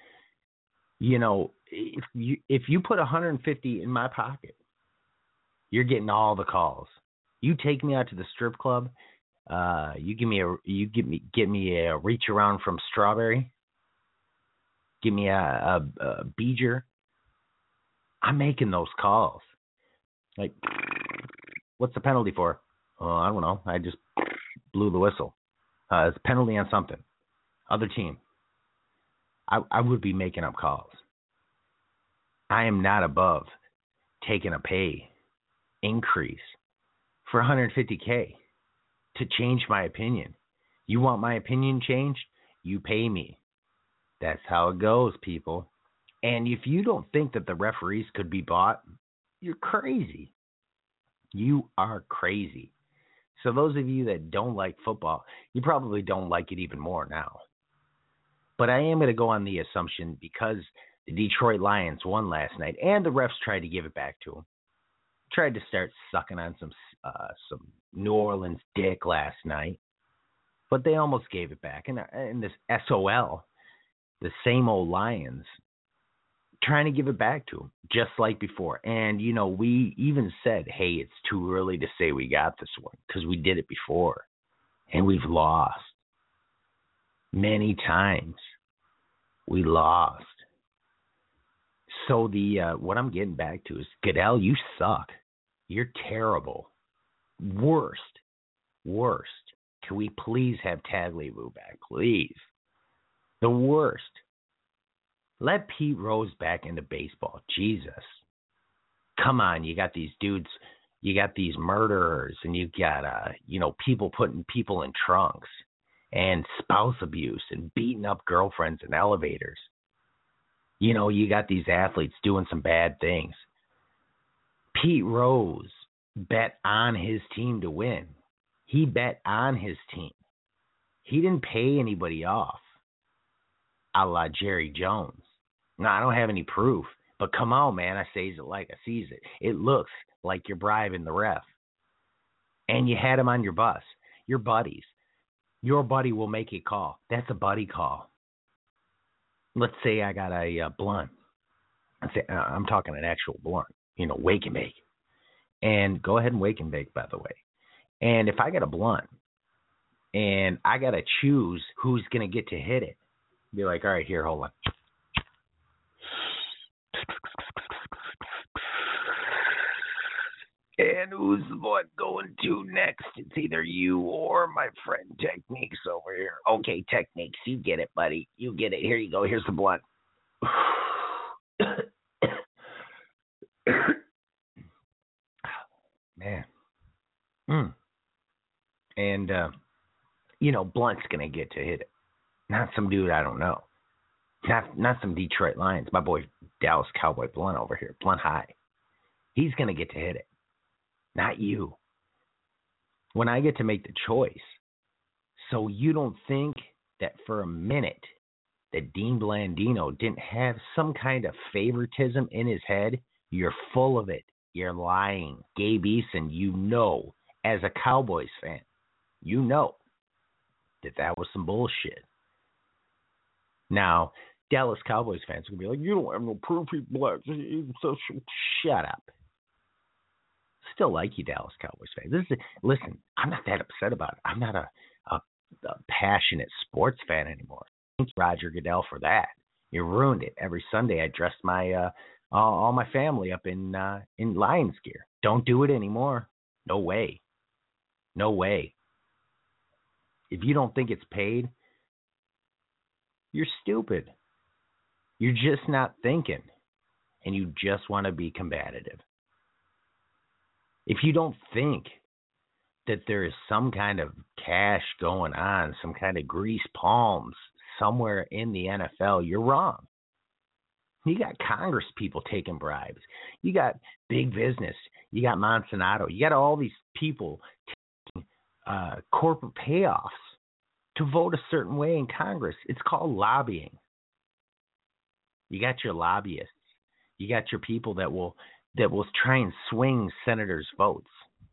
if you put $150 in my pocket, you're getting all the calls. You take me out to the strip club, you get me a reach around from Strawberry, give me a Beeger. I'm making those calls. Like, what's the penalty for? Oh, I don't know. I just blew the whistle. It's a penalty on something. Other team. I would be making up calls. I am not above taking a pay increase for $150K to change my opinion. You want my opinion changed? You pay me. That's how it goes, people. And if you don't think that the referees could be bought, you're crazy. You are crazy. So those of you that don't like football, you probably don't like it even more now. But I am going to go on the assumption, because the Detroit Lions won last night and the refs tried to give it back to them, tried to start sucking on some New Orleans dick last night, but they almost gave it back. And this SOL, the same old Lions, trying to give it back to them, just like before. And, we even said, hey, it's too early to say we got this one, because we did it before. And we've lost. Many times. We lost. So what I'm getting back to is, Goodell, you suck. You're terrible. Worst. Can we please have Tagliabue back, please? The worst. Let Pete Rose back into baseball. Jesus. Come on, you got these dudes, you got these murderers, and you got, people putting people in trunks, and spouse abuse, and beating up girlfriends in elevators. You got these athletes doing some bad things. Pete Rose bet on his team to win. He bet on his team. He didn't pay anybody off, a la Jerry Jones. No, I don't have any proof. But come on, man, I says it like I sees it. It looks like you're bribing the ref. And you had him on your bus. Your buddies. Your buddy will make a call. That's a buddy call. Let's say I got a blunt. I'm talking an actual blunt. Wake and bake. And go ahead and wake and bake, by the way. And if I got a blunt and I got to choose who's going to get to hit it, be like, all right, here, hold on. And who's what going to next? It's either you or my friend Techniques over here. Okay, Techniques, you get it, buddy. You get it. Here you go. Here's the blunt. Man, And, you know, Blunt's going to get to hit it. Not some dude I don't know. Not some Detroit Lions. My boy Dallas Cowboy Blunt over here. Blunt High. He's going to get to hit it. Not you. When I get to make the choice. So you don't think that for a minute that Dean Blandino didn't have some kind of favoritism in his head? You're full of it. You're lying. Gabe Eason, you know, as a Cowboys fan, you know that was some bullshit. Now, Dallas Cowboys fans will be like, you don't have no proof he's black. So shut up. Still like you, Dallas Cowboys fans. Listen, I'm not that upset about it. I'm not a passionate sports fan anymore. Thank you, Roger Goodell, for that. You ruined it. Every Sunday I dressed my all my family up in Lions gear. Don't do it anymore. No way. No way. If you don't think it's paid, you're stupid. You're just not thinking, and you just want to be combative. If you don't think that there is some kind of cash going on, some kind of grease palms somewhere in the NFL, you're wrong. You got Congress people taking bribes. You got big business. You got Monsanto. You got all these people taking corporate payoffs to vote a certain way in Congress. It's called lobbying. You got your lobbyists. You got your people that will try and swing senators' votes.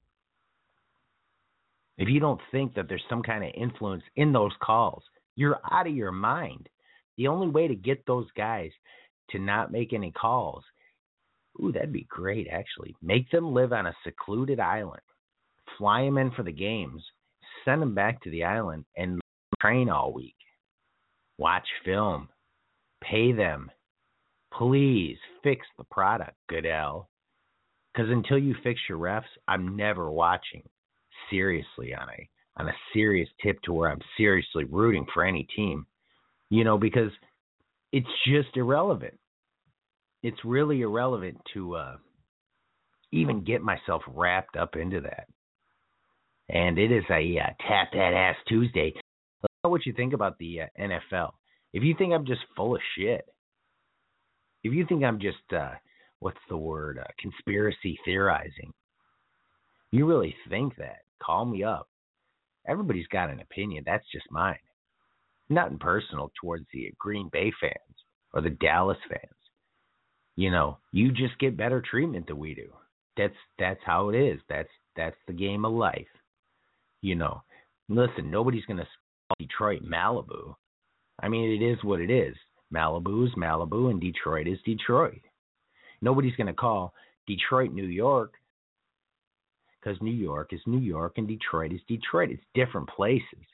If you don't think that there's some kind of influence in those calls, you're out of your mind. The only way to get those guys to not make any calls, that'd be great, actually. Make them live on a secluded island. Fly them in for the games. Send them back to the island and train all week. Watch film. Pay them. Please fix the product, Goodell. Because until you fix your refs, I'm never watching seriously on a serious tip to where I'm seriously rooting for any team. You know, because it's just irrelevant. It's really irrelevant to even get myself wrapped up into that. And it is a Tap That Ass Tuesday. Let me know what you think about the NFL. If you think I'm just full of shit, if you think I'm just, conspiracy theorizing, you really think that, call me up. Everybody's got an opinion. That's just mine. Nothing personal towards the Green Bay fans or the Dallas fans. You know, you just get better treatment than we do. That's how it is. That's the game of life. You know, listen, nobody's going to call Detroit Malibu. I mean, it is what it is. Malibu is Malibu and Detroit is Detroit. Nobody's going to call Detroit New York because New York is New York and Detroit is Detroit. It's different places.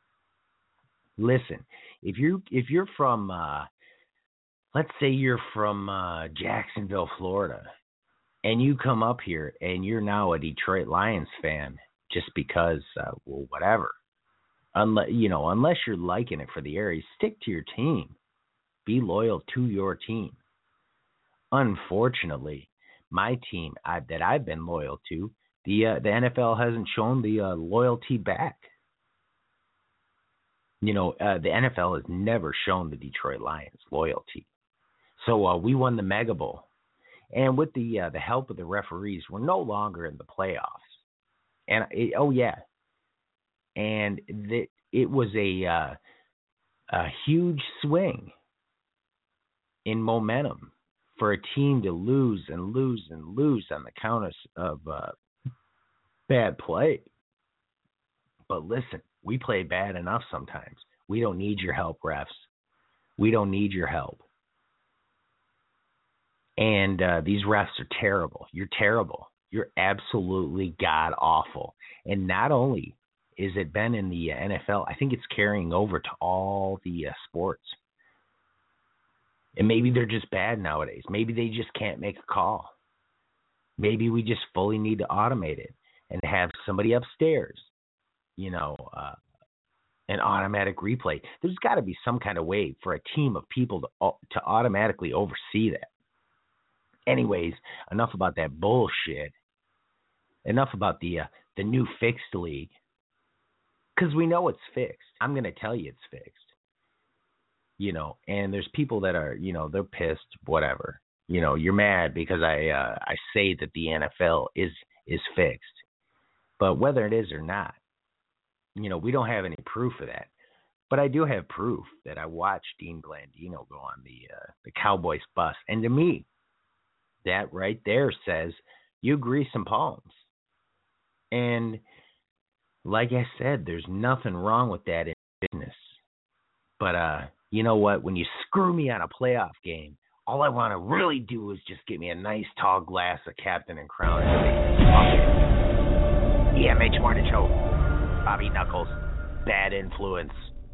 Listen, if you're from, let's say you're from Jacksonville, Florida, and you come up here and you're now a Detroit Lions fan just because, whatever. Unless you're liking it for the area, stick to your team. Be loyal to your team. Unfortunately, my team that I've been loyal to, the NFL hasn't shown the loyalty back. You know, the NFL has never shown the Detroit Lions loyalty. So we won the Mega Bowl. And with the help of the referees, we're no longer in the playoffs. And, And it was a huge swing in momentum for a team to lose and lose and lose on the count of bad play. But listen, we play bad enough sometimes. We don't need your help, refs. We don't need your help. And these refs are terrible. You're terrible. You're absolutely god-awful. And not only is it been in the NFL, I think it's carrying over to all the sports. And maybe they're just bad nowadays. Maybe they just can't make a call. Maybe we just fully need to automate it and have somebody upstairs, an automatic replay. There's got to be some kind of way for a team of people to automatically oversee that. Anyways, enough about that bullshit. Enough about the the new fixed league, because we know it's fixed. I'm going to tell you it's fixed. You know, and there's people that are, you know, they're pissed, whatever. You know, you're mad because I say that the NFL is fixed. But whether it is or not, you know, we don't have any proof of that. But I do have proof that I watched Dean Blandino go on the Cowboys bus. And to me, that right there says you grease some palms. And like I said, there's nothing wrong with that in business. But you know what? When you screw me on a playoff game, all I want to really do is just get me a nice tall glass of Captain and Crown. EMH Morning Show. Bobby Knuckles. Bad influence.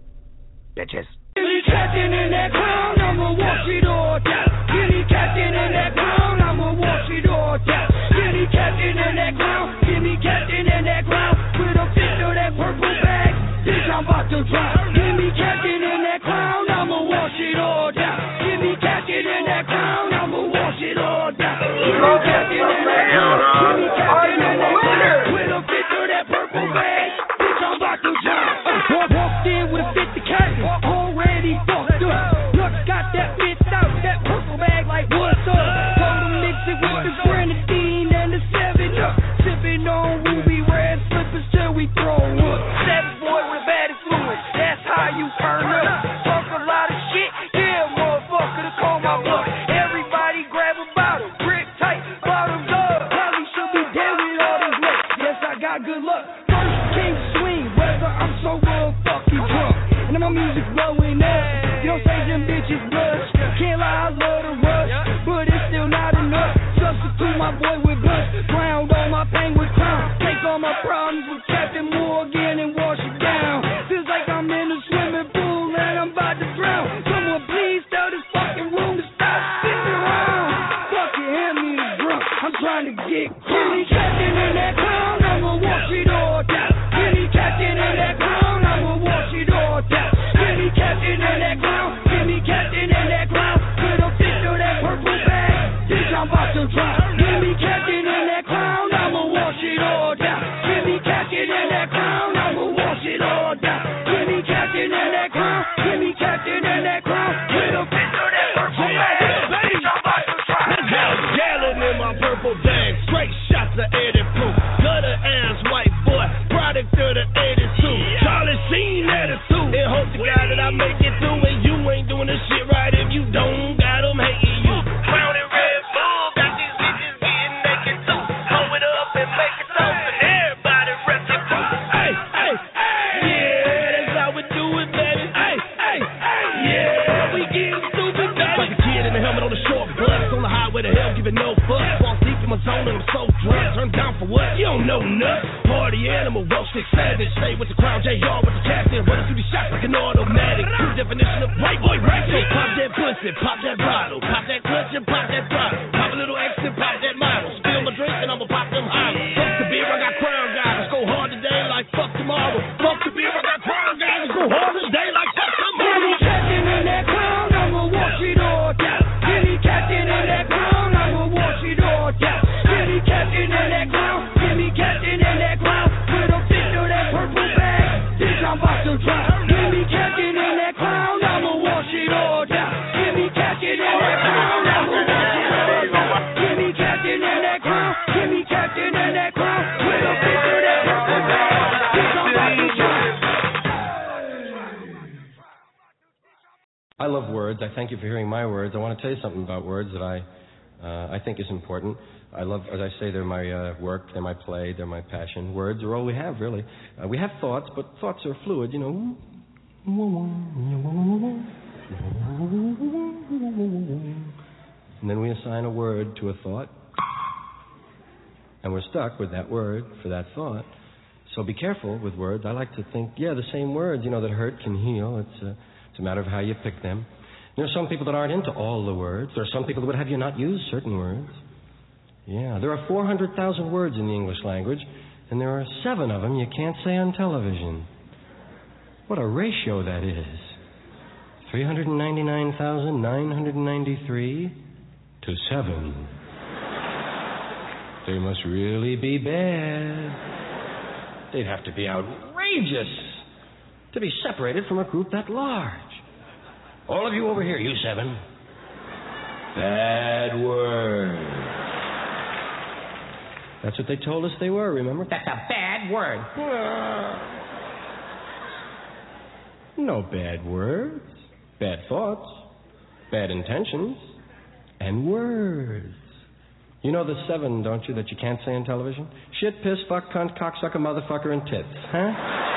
Bitches. Any captain in that crown, I'ma wash it all down. Any captain in that crown, I'ma wash it all down. Any captain in that crown, give me captain in that crown. With a fist of that purple bag, bitch, I'm about to drown. Give me captain in that crown, I'ma wash it all down. Give me captain in that crown, I'ma wash it all down. Give me captain in that crown, give me captain in that crown. With a fist of that purple bag, bitch, I'm about to drown. Walked in with a 50 cat, already fucked up. Look, got that bitch out, that purple bag like what's up? Told him mix it with the grenadine and the 7-Up. Sipping on ruby red slippers till we throw up. 7 boy with bad influence, that's how you turn up. Talk a lot of shit, yeah, motherfucker, to call my bluff. Everybody grab a bottle, grip tight, bottoms up. Probably should be dead with all this luck. Yes, I got good luck. First king swing, whether I'm so motherfucking drunk. And then my music blowing up. You don't say them bitches blush. Can't lie, I love the rush, but it's still not enough. Substitute my boy with blush. Ground all my pain with crown. Take all my problems with Captain Morgan and wash it down. Feels like I'm in a swimming pool and I'm about to drown. Someone please tell this fucking room to stop spinning around. Fucking hand me the drum, I'm trying to get Give me captain in that crown, I'ma wash it all down. Give me captain in that crown, I'ma wash it all down. Give me captain in that crown, give me captain in that crown. With a fist of that purple bag, bitch, I'm about to drown. Give me captain in that crown, I'ma wash it all down. Give me captain in that crown, I'ma wash it all down. Give me captain in that crown, give me captain in that crown. With a fist of that purple bag, bitch, I'm about to drown. Gallon in my purple bag, straight shots of Eddie Proof. Gutter ass white boy, product of the 82. Charlie Sheen attitude. And hope to God that I make it through. And you ain't doing this shit right if you don't got them hating you. Brown and Red Bull, got these bitches getting naked too. Blow it up and make it toast. And everybody rest their crew. Hey, hey, hey. Yeah, that's how we do it, baby. Hey, hey, hey. Yeah, we getting stupid, baby. Like a kid in the helmet on the short bus. On the highway to hell, giving no fuck. Fall deep in my zone and I'm so drunk. Turn down for what? You don't know nothing. Party animal, well, sick savage. Stay with the crown, JR with the captain. Running through these shots like an automatic. True definition of white boy right. So pop that pussy, pop that bottle. Pop that clutch and pop that throttle. Pop a little X and pop that model. Spill my drink and I'ma pop them hollows. Fuck the beer, I got crown guys. Let's go hard today like fuck tomorrow. Fuck the beer, I got crown guys. Let's go hard today like fuck tomorrow. Give me captain in that crown, I'ma wash it all down. Give me captain in that crown, I'ma wash it all down. Give me captain in that crown, give me captain in that crown. With a fist of that purple bag, bitch, I'm about to drown. Give me captain in that crown, I'ma wash it all down. Give me captain in that crown, I'ma wash it all down. Give me captain in that crown, give me captain in that crown. With a fist of that purple bag, bitch, I'm about to drown. I love words. I thank you for hearing my words. I want to tell you something about words that I think is important. I love, as I say, they're my work, they're my play, they're my passion. Words are all we have, really. We have thoughts, but thoughts are fluid, you know. And then we assign a word to a thought, and we're stuck with that word for that thought. So be careful with words. I like to think, the same words, that hurt can heal. It's a matter of how you pick them. There are some people that aren't into all the words. There are some people that would have you not use certain words. Yeah, there are 400,000 words in the English language, and there are 7 of them you can't say on television. What a ratio that is. 399,993 to 7. They must really be bad. they'd have to be outrageous to be separated from a group that large. All of you over here, you 7. Bad word. That's what they told us they were, remember? That's a bad word. No bad words, bad thoughts, bad intentions, and words. You know the 7, don't you, that you can't say on television? Shit, piss, fuck, cunt, cocksucker, motherfucker, and tits, huh?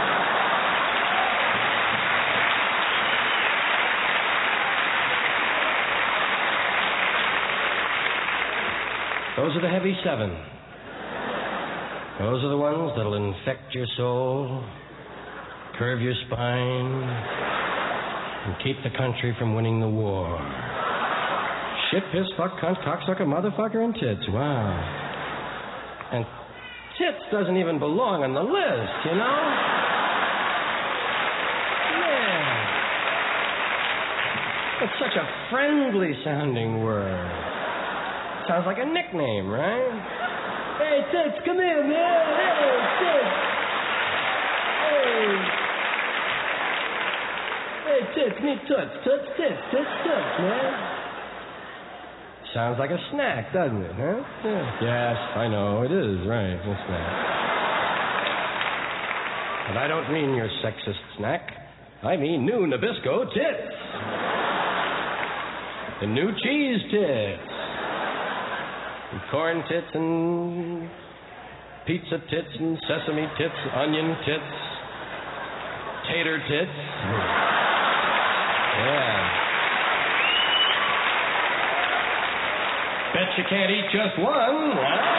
Those are the heavy 7. Those are the ones that'll infect your soul, curve your spine, and keep the country from winning the war. Shit, piss, fuck, cunt, cocksucker, motherfucker, and tits. Wow. And tits doesn't even belong on the list, you know? Yeah. It's such a friendly-sounding word. Sounds like a nickname, right? Hey, tits, come here, man. Hey, tits. Hey, tits, me toots, toots, tits, tits, toots, man. Sounds like a snack, doesn't it, huh? Yeah. Yes, I know, it is, right, a snack. But I don't mean your sexist snack. I mean new Nabisco tits. The new cheese tits. And corn tits and pizza tits and sesame tits, onion tits, tater tits. Yeah. Bet you can't eat just one.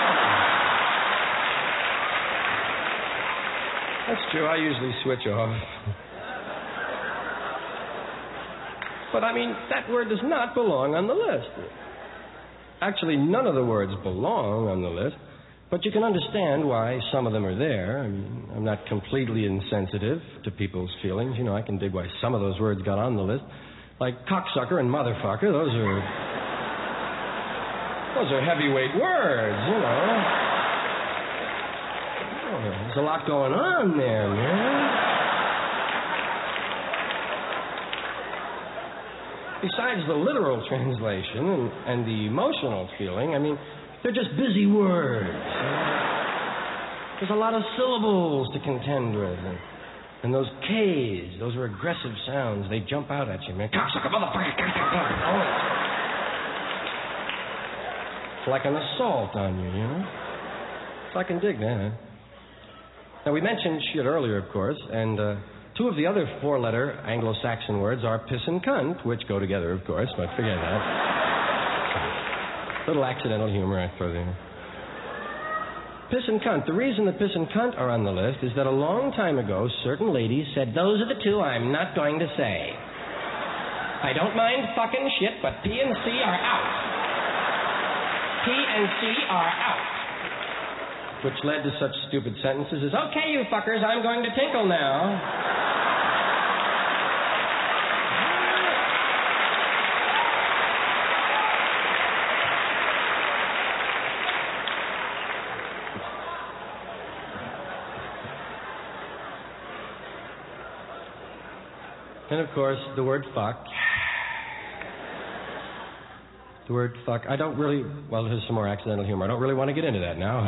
That's true. I usually switch off. But, I mean, that word does not belong on the list. Actually, none of the words belong on the list, but you can understand why some of them are there. I mean, I'm not completely insensitive to people's feelings. You know, I can dig why some of those words got on the list. Like cocksucker and motherfucker, those are heavyweight words, you know. Oh, there's a lot going on there, man. Besides the literal translation and the emotional feeling, I mean, they're just busy words. There's a lot of syllables to contend with. And those K's, those are aggressive sounds. They jump out at you, man. Cocksucker, motherfucker, it's like an assault on you, you know? So I can dig that. Now, we mentioned shit earlier, of course, and two of the other 4-letter Anglo-Saxon words are piss and cunt, which go together, of course, but forget that. Little accidental humor I throw there. Piss and cunt. The reason that piss and cunt are on the list is that a long time ago, certain ladies said, those are the 2 I'm not going to say. I don't mind fucking shit, but P and C are out. P and C are out. Which led to such stupid sentences as, okay, you fuckers, I'm going to tinkle now. And, of course, the word fuck. The word fuck. I don't really... Well, there's some more accidental humor. I don't really want to get into that now.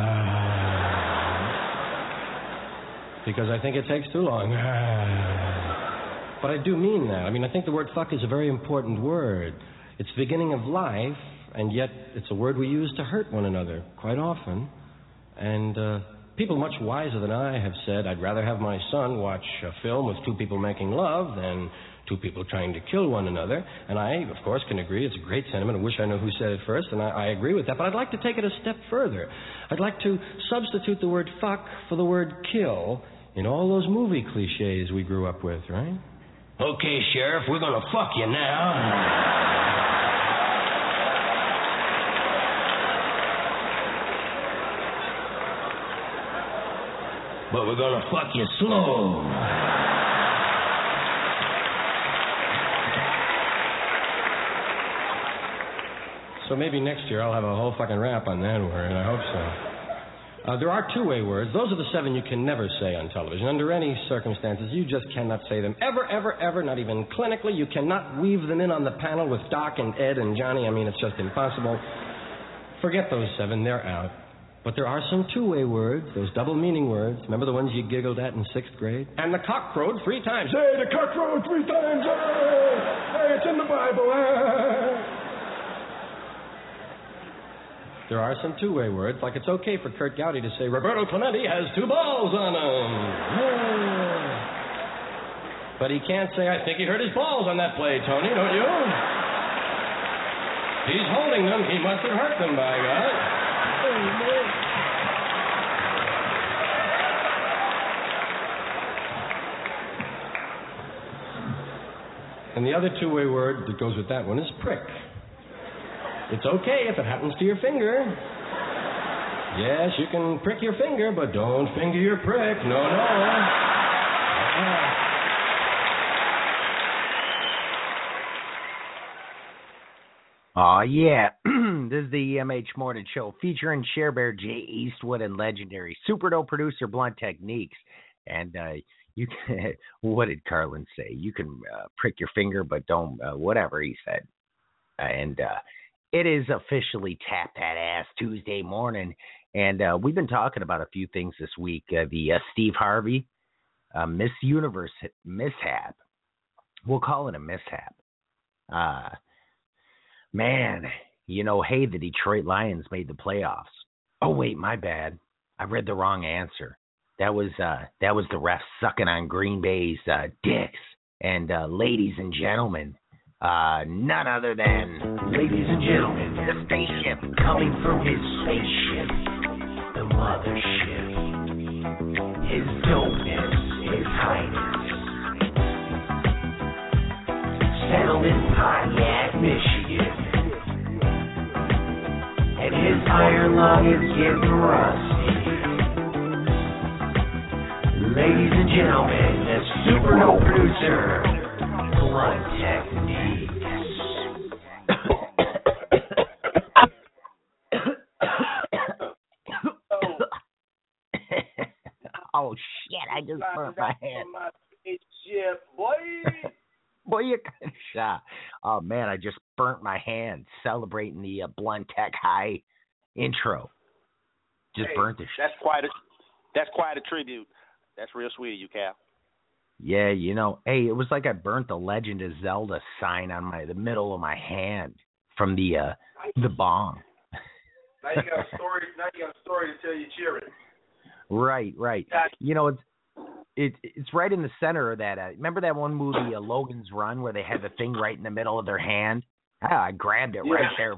Because I think it takes too long. But I do mean that. I mean, I think the word fuck is a very important word. It's the beginning of life, and yet it's a word we use to hurt one another quite often. And people much wiser than I have said, I'd rather have my son watch a film with 2 people making love than 2 people trying to kill one another. And I, of course, can agree. It's a great sentiment. I wish I knew who said it first, and I agree with that. But I'd like to take it a step further. I'd like to substitute the word fuck for the word kill in all those movie cliches we grew up with, right? Okay, Sheriff, we're going to fuck you now. But we're going to fuck you slow. So maybe next year I'll have a whole fucking rap on that word. I hope so. There are two-way words. Those are the 7 you can never say on television. Under any circumstances, you just cannot say them. Ever, not even clinically. You cannot weave them in on the panel with Doc and Ed and Johnny. I mean, it's just impossible. Forget those 7. They're out. But there are some two-way words, those double-meaning words. Remember the ones you giggled at in 6th grade? And the cock crowed 3 times. Hey, the cock crowed 3 times. Hey, it's in the Bible. There are some two-way words, like it's okay for Kurt Gowdy to say, Roberto Clemente has 2 balls on him. But he can't say, I think he hurt his balls on that play, Tony, don't you? He's holding them. He must have hurt them, by God. And the other two-way word that goes with that one is prick. It's okay if it happens to your finger. Yes, you can prick your finger, but don't finger your prick. No. Oh, yeah. This is the MH Morning Show featuring Cher Bear, Jay Eastwood, and legendary Super Dope producer Blunt Techniques. And you can, what did Carlin say? You can prick your finger, but don't, whatever he said. And it is officially Tap That Ass Tuesday morning. And we've been talking about a few things this week. The Steve Harvey Miss Universe mishap. We'll call it a mishap. Man, you know, hey, the Detroit Lions made the playoffs. Oh, wait, my bad. I read the wrong answer. That was the refs sucking on Green Bay's dicks. And ladies and gentlemen, none other than, ladies and gentlemen, the spaceship coming from his spaceship, the mothership, his dopeness, his highness, settled in Pontiac, Michigan, and his iron lung is getting rusty. Ladies and gentlemen, the super dope producer, Blunt Techniques. Oh shit! I just burnt my hand. Boy, you kind of shot. Oh man, I just burnt my hand celebrating the Blunt Tech High intro. Just burnt the shit. That's quite a tribute. That's real sweet of you, Cal. Yeah, you know, hey, it was like I burnt the Legend of Zelda sign on the middle of my hand from the bong. Now you got a story. Now you got a story to tell you cheering. Right. You know, it's right in the center of that. Remember that one movie, Logan's Run, where they had the thing right in the middle of their hand? I grabbed it right there.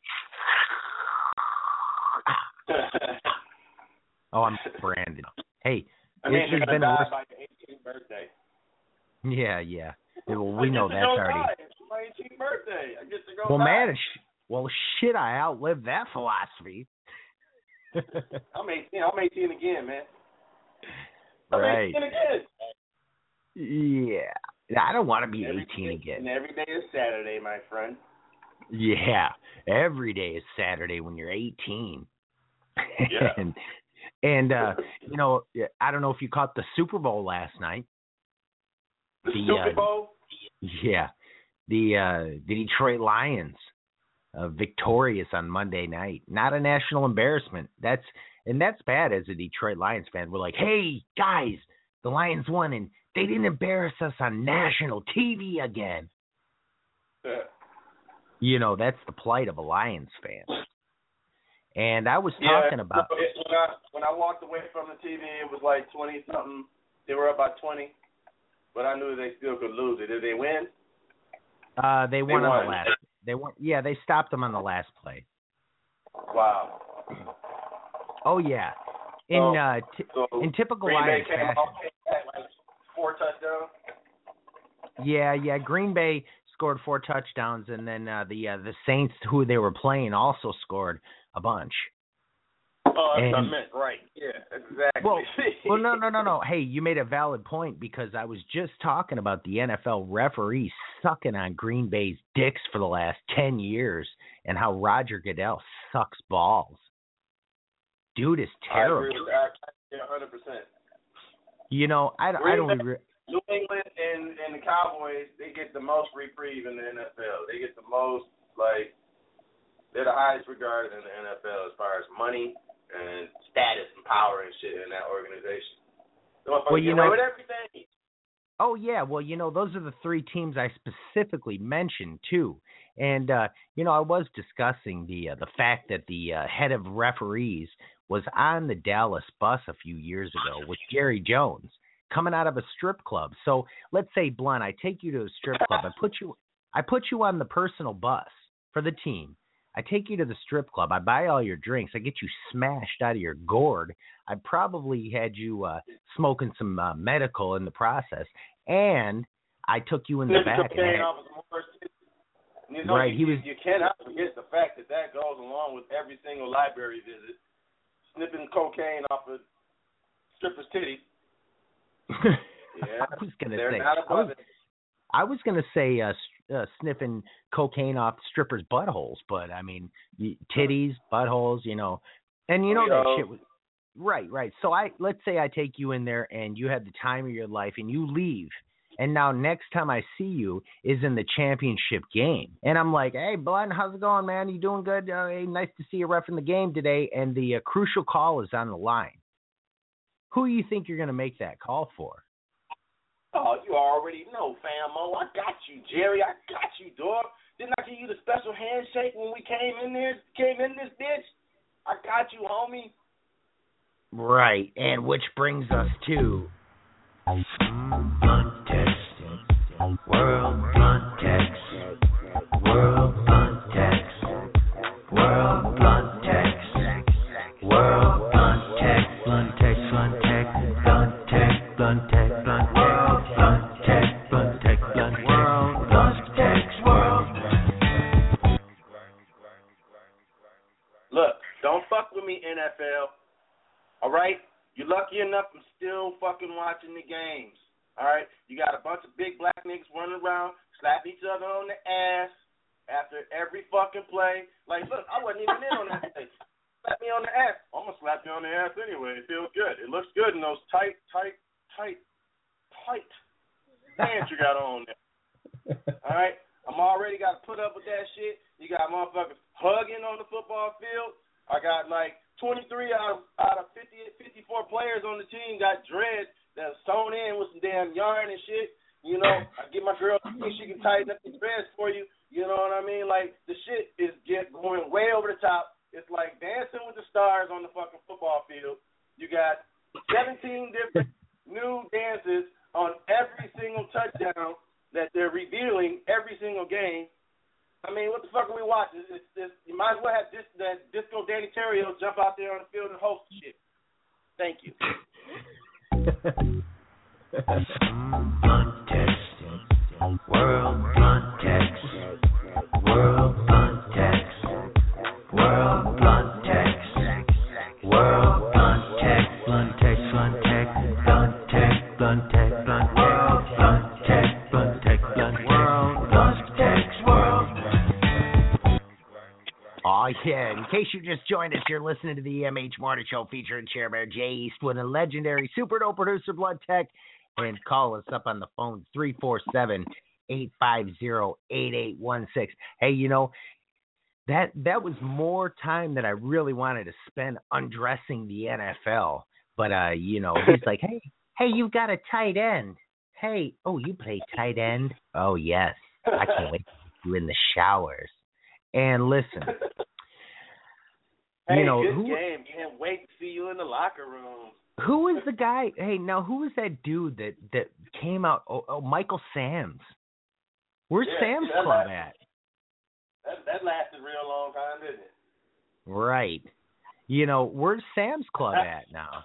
Oh, I'm branded. Hey, this has been a worse. By your 18th birthday. Yeah. Well, we know that's already. It's my 18th birthday. I get to go. Well, man, shit, I outlived that philosophy. I'm 18 again, man. Right. 18 again. Yeah. I don't want to be 18 again. And every day is Saturday, my friend. Yeah. Every day is Saturday when you're 18. Yeah. and you know, I don't know if you caught the Super Bowl last night. The Super Bowl? Yeah. The Detroit Lions victorious on Monday night. Not a national embarrassment. That's bad as a Detroit Lions fan. We're like, hey, guys, the Lions won, and they didn't embarrass us on national TV again. Yeah. You know, that's the plight of a Lions fan. And I was talking about... When I walked away from the TV, it was like 20-something. They were up by 20, but I knew they still could lose it. Did they win? They won on the last... They stopped them on the last play. Wow. Oh, yeah. In typical Lions fashion. Like 4 touchdowns? Yeah. Green Bay scored 4 touchdowns, and then the Saints, who they were playing, also scored a bunch. Oh, that's what I meant. Right. Yeah, exactly. Well, no. Hey, you made a valid point, because I was just talking about the NFL referees sucking on Green Bay's dicks for the last 10 years and how Roger Goodell sucks balls. dude is terrible. I agree with that. Yeah, 100%. You know, I don't agree. New England and the Cowboys, they get the most reprieve in the NFL. They get the most, like, they're the highest regarded in the NFL as far as money and status and power and shit in that organization. Well, you know, with everything. Oh, yeah. Well, you know, those are the three teams I specifically mentioned, too. And, you know, I was discussing the fact that the head of referees was on the Dallas bus a few years ago with Jerry Jones coming out of a strip club. So let's say, Blunt, I take you to a strip club. I put you on the personal bus for the team. I take you to the strip club. I buy all your drinks. I get you smashed out of your gourd. I probably had you smoking some medical in the process. And I took you in the back. Right. You cannot forget the fact that goes along with every single library visit. Snipping cocaine off of strippers' titties. Yeah. I was gonna say sniffing cocaine off strippers' buttholes, but I mean titties, buttholes, you know, and you know that shit was right. So let's say I take you in there and you had the time of your life and you leave, and now next time I see you is in the championship game, and I'm like, hey, Blunt, how's it going, man? You doing good? Hey, nice to see you reffing the game today, and the crucial call is on the line. Who do you think you're gonna make that call for? Oh, you already know, famo. I got you, Jerry. I got you, dog. Didn't I give you the special handshake when we came in this bitch? I got you, homie. Right, and which brings us to Blunt Text. World Blunt Text. World Blunt Text. World Blunt Text. World Blunt Text. Blunt Text. Blunt Text. Blunt Text. Blunt Text. Blunt Text. Look, don't fuck with me, NFL. All right? You're lucky enough I'm still fucking watching the games. All right? You got a bunch of big black niggas running around, slapping each other on the ass after every fucking play. Like, look, I wasn't even in on that play. Slap me on the ass. I'm going to slap you on the ass anyway. It feels good. It looks good in those tight pants you got on there. All right? I'm already got to put up with that shit. You got motherfuckers hugging on the football field. I got like 23 out of 54 players on the team got dreads that's sewn in with some damn yarn and shit. You know, I get my girl, she can tighten up the dreads for you. You know what I mean? Like, the shit is going way over the top. It's like Dancing with the Stars on the fucking football field. You got 17 different new dances on every single touchdown that they're revealing every single game. I mean, what the fuck are we watching? You might as well have that Disco Danny Terrio jump out there on the field and host the shit. Thank you. Blunt Text. World Blunt Text. World Blunt Text. World Blunt Text. World Blunt Text. Blunt Text. Blunt Text. Blunt Text. Blunt Text. Blunt Text. Blunt Text. Blunt Text. Blunt Text. Blunt Text. World. Oh, yeah. In case you just joined us, you're listening to the MH Morning Show featuring Chairman Jay Eastwood and legendary super dope producer Blunt Tech. And call us up on the phone, 347-850-8816. Hey, you know, that was more time than I really wanted to spend undressing the NFL. But, you know, he's like, hey, you've got a tight end. Hey, oh, you play tight end? Oh, yes. I can't wait to see you in the showers. And listen, hey, you know, good game. Can't wait to see you in the locker room. Who is the guy? Hey, now who is that dude that came out? Oh, Michael Sam's. Where's Sam's Club at? That lasted a real long time, didn't it? Right. You know, where's Sam's Club at now?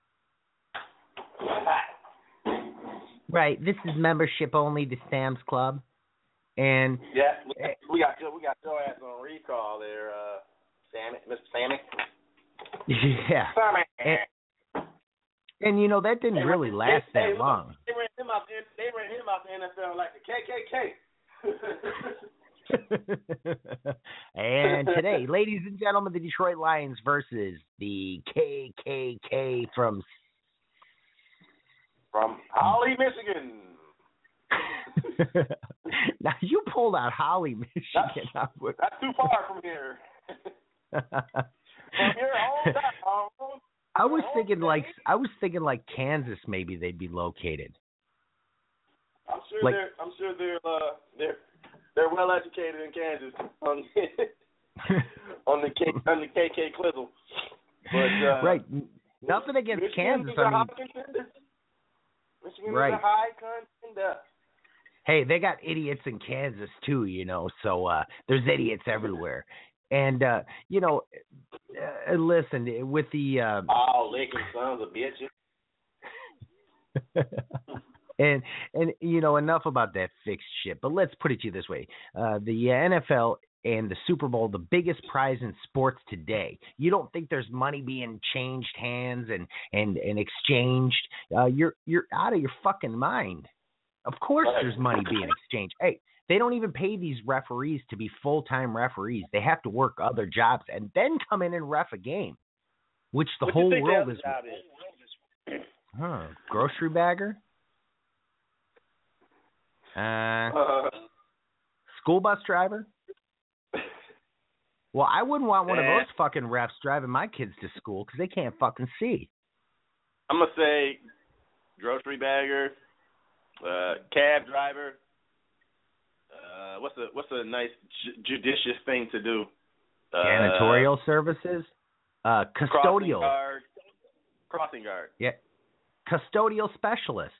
Right. This is membership only to Sam's Club. And yeah, we got your ass on recall there, Sammy, Mr. Sammy. Yeah. Sammy. And you know that didn't really last that long. They ran him out the NFL like the KKK. And today, ladies and gentlemen, the Detroit Lions versus the KKK from Holly, Michigan. Now, you pulled out Holly, Michigan. That's too far from here. From here home down. I was thinking like Kansas. Maybe they'd be located. I'm sure they're well educated in Kansas on the KK Clizzle. But right, nothing against Michigan Kansas. I mean, Michigan right. is a high contender. Hey, they got idiots in Kansas too, so there's idiots everywhere. And, listen, with the... Lincoln sons of bitches. and enough about that fixed shit. But let's put it to you this way. The NFL and the Super Bowl, the biggest prize in sports today. You don't think there's money being changed hands and exchanged? You're out of your fucking mind. Of course there's money being exchanged. Hey, they don't even pay these referees to be full-time referees. They have to work other jobs and then come in and ref a game, which the whole world is. Grocery bagger? School bus driver? Well, I wouldn't want one of those fucking refs driving my kids to school because they can't fucking see. I'm going to say grocery bagger, cab driver. What's a nice judicious thing to do? Janitorial services? Custodial. Crossing guard. Yeah. Custodial specialist.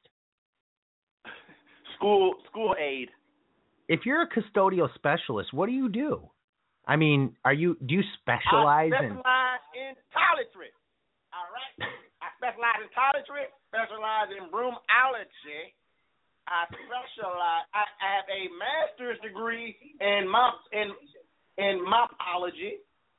School aide. If you're a custodial specialist, what do? I mean, do you specialize I specialize in toiletry. All right. I specialize in toiletry, specialize in broomology. I specialize. I have a master's degree in mopology.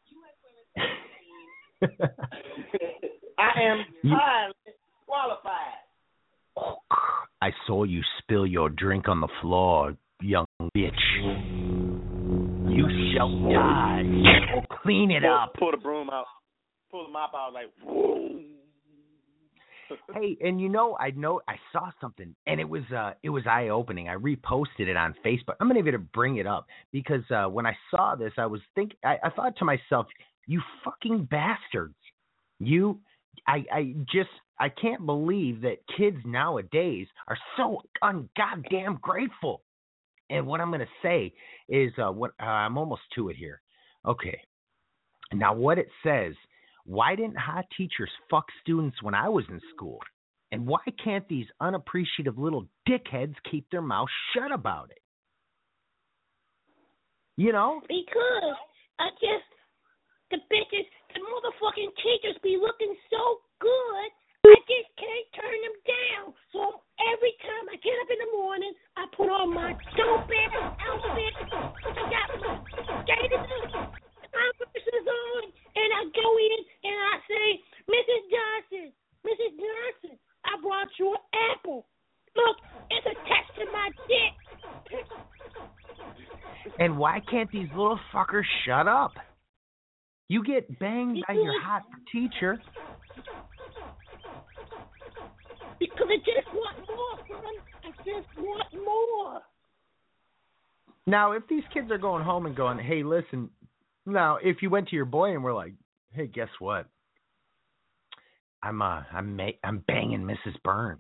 I am highly qualified. I saw you spill your drink on the floor, young bitch. You shall die. Clean it up. Pull the broom out. Pull the mop out like, whoa. Hey, and I saw something, and it was eye-opening. I reposted it on Facebook. I'm going to bring it up because when I saw this, I was I thought to myself, you fucking bastards. I can't believe that kids nowadays are so ungoddamn grateful. And what I'm going to say is I'm almost to it here. Okay. Now, what it says, why didn't hot teachers fuck students when I was in school? And why can't these unappreciative little dickheads keep their mouth shut about it? Because the bitches, the motherfucking teachers be looking so good, I just can't turn them down. So every time I get up in the morning, I put on my dope-ass outfit. I got my skating Converses on, and I go in and I say, Mrs. Johnson, I brought you an apple. Look, it's attached to my dick. And why can't these little fuckers shut up? You get banged by your hot teacher. Because I just want more, son. I just want more. Now, if these kids are going home and going, hey, listen, now, if you went to your boy and were like, hey, guess what? I'm banging Mrs. Burns.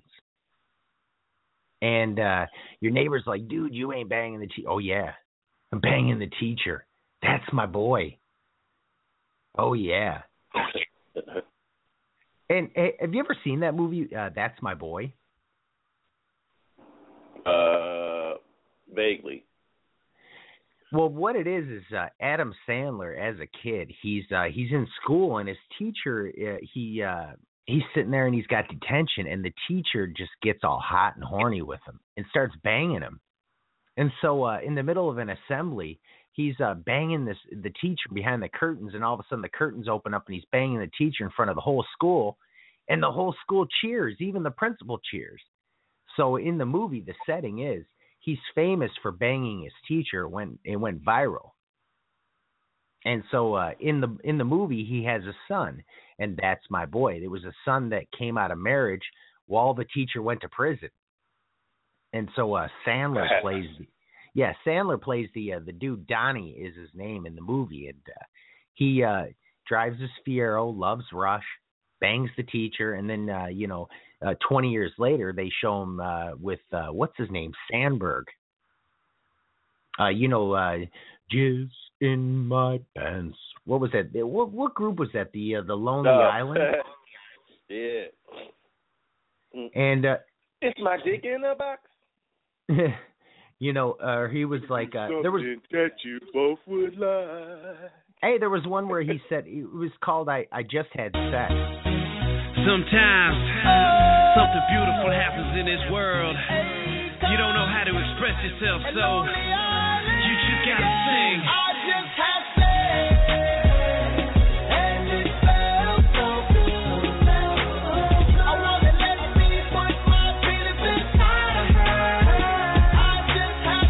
And your neighbor's like, dude, you ain't banging the teacher. Oh, yeah, I'm banging the teacher. That's my boy. Oh, yeah. And have you ever seen that movie, That's My Boy? Vaguely. Well, what it is Adam Sandler, as a kid, he's in school, and his teacher, he's sitting there and he's got detention, and the teacher just gets all hot and horny with him and starts banging him. And so in the middle of an assembly, he's banging the teacher behind the curtains, and all of a sudden the curtains open up and he's banging the teacher in front of the whole school, and the whole school cheers, even the principal cheers. So in the movie, the setting is he's famous for banging his teacher when it went viral. And so in the movie, he has a son, and that's my boy. It was a son that came out of marriage while the teacher went to prison. And so Sandler plays the dude. Donnie is his name in the movie, and he drives his Fiero, loves Rush, bangs the teacher, and then 20 years later they show him with what's his name, Sandberg. Jizz in my pants. What was that? What group was that? The Lonely Island. Yeah. And it's my dick in a box. He was like there was that you both would like. Hey, there was one where he said it was called I Just Had Sex. Sometimes something beautiful happens in this world. You don't know how to express yourself, so you just gotta sing. I just had sex, and it felt so good. I wanna let me put my penis inside of her. I just had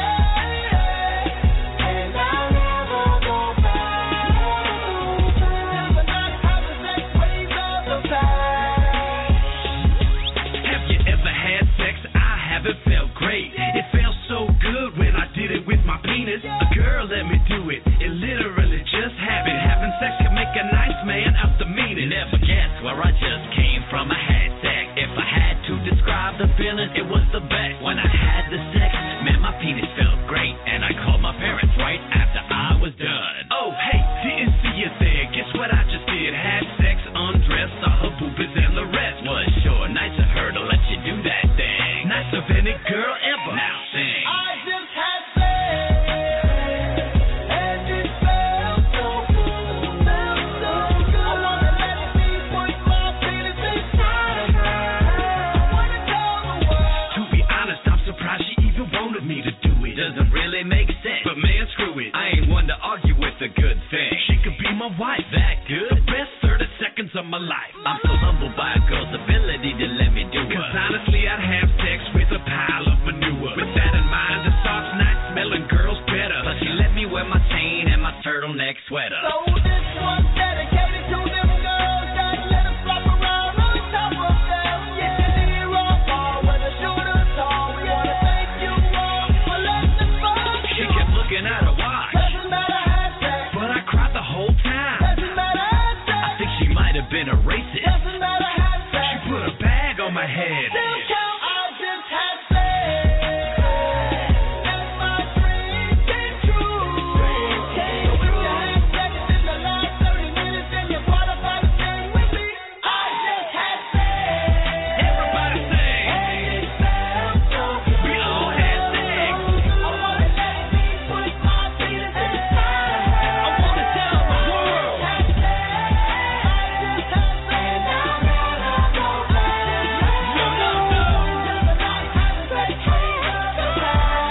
sex, and I'll never go back. Never not having sex ways of the past. Have you ever had sex? I haven't felt great. It felt so good when I did it with my penis. A girl let me do it. It literally just happened. Having sex can make a nice man out the meanest. Never guess where I just came from. I had sex. If I had to describe the feeling, it was the best. When I had the sex, man, my penis felt great. And I called my parents right after I was done. Oh, hey, didn't see you there. Guess what I just did? Had sex, undressed, saw her boobies and the rest. Was sure nice of her to let you do that thing. Nice of any girl ever. Now sing. I just had sex, and it felt so good. I wanna let me put my penis inside of her. I wanna tell the world. To be honest, I'm surprised she even wanted me to do it. Doesn't really make sense, but man, screw it. I ain't one to argue with a good thing. She could be my wife, that good. The best 30 seconds of my life. I'm so humbled by a girl's ability to let me do it. Cause honestly, I'd have sex with a pile of manure. With that in mind, the soft night smelling girls better. But she let me wear my chain and my turtleneck sweater. So this one's dedicated to them girls that let us flop around on top of them. Yeah, zero ball, whether short or tall. We wanna thank you all for letting us fuck. She kept looking at her watch. Doesn't matter how sex, but I cried the whole time. Doesn't matter how sex, I think she might have been a racist. Doesn't matter how sex, she put a bag on my head. Still count, I just had sex. And my dream came true. So if you had sex in the last 30 minutes and you qualify to sing with me, I just had sex. Everybody sing. And it felt so good. We all had sex. I wanna let me put my penis inside of her. I wanna tell the world. I just had sex, and I'll never go back. No, no, no. Never not having sex ways of the past.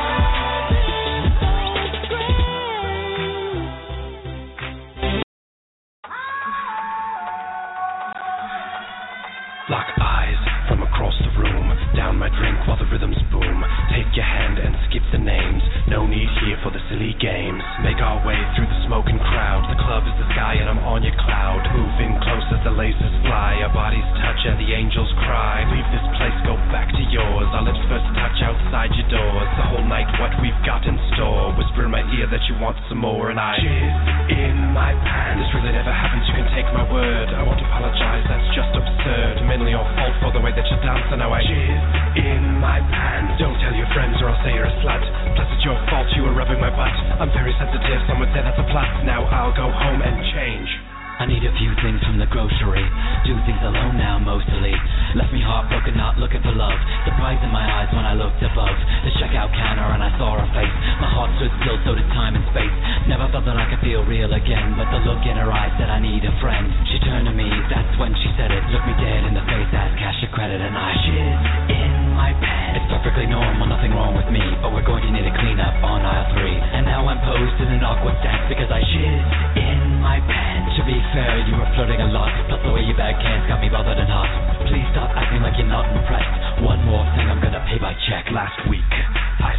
Lock eyes from across the room. Down my drink while the rhythms boom. Take your hand and skip the names. No need here for the silly games. Make our way through the smoking crowd. The club is the sky and I'm on your cloud. Moving close as the lasers fly. Our bodies touch and the angels cry. Leave this place, go back to yours. Our lips first touch outside your doors. The whole night what we've got in store. Whisper in my ear that you want some more. And I jizz in my pants. This really never happens, you can take my word. I won't apologize, that's just absurd. Mainly your fault for the way that you dance. And now I jizz in my pants. Don't tell your friends or I'll say you're a slut. Plus it's your fault you were rubbing my butt. I'm very sensitive, some would say that's a plus. Now I'll go home and change. I need a few things from the grocery. Do things alone now mostly. Left me heartbroken, not looking for love. Surprise in my eyes when I looked above the checkout counter and I saw her face. My heart stood still, so did time and space. Never felt that I could feel real again, but the look in her eyes said I need a friend. She turned to me, that's when she said it. Looked me dead in the face, asked cash or credit, and I jizz in my pants. It's perfectly normal, nothing wrong with me, but we're going to need a cleanup on aisle 3. And now I'm posed in an awkward stance because I jizz in my pants. To be fair, you were flirting a lot, plus the way you bag cans got me bothered and hot. Please stop acting like you're not impressed. One more thing, I'm gonna pay by check. Last week, I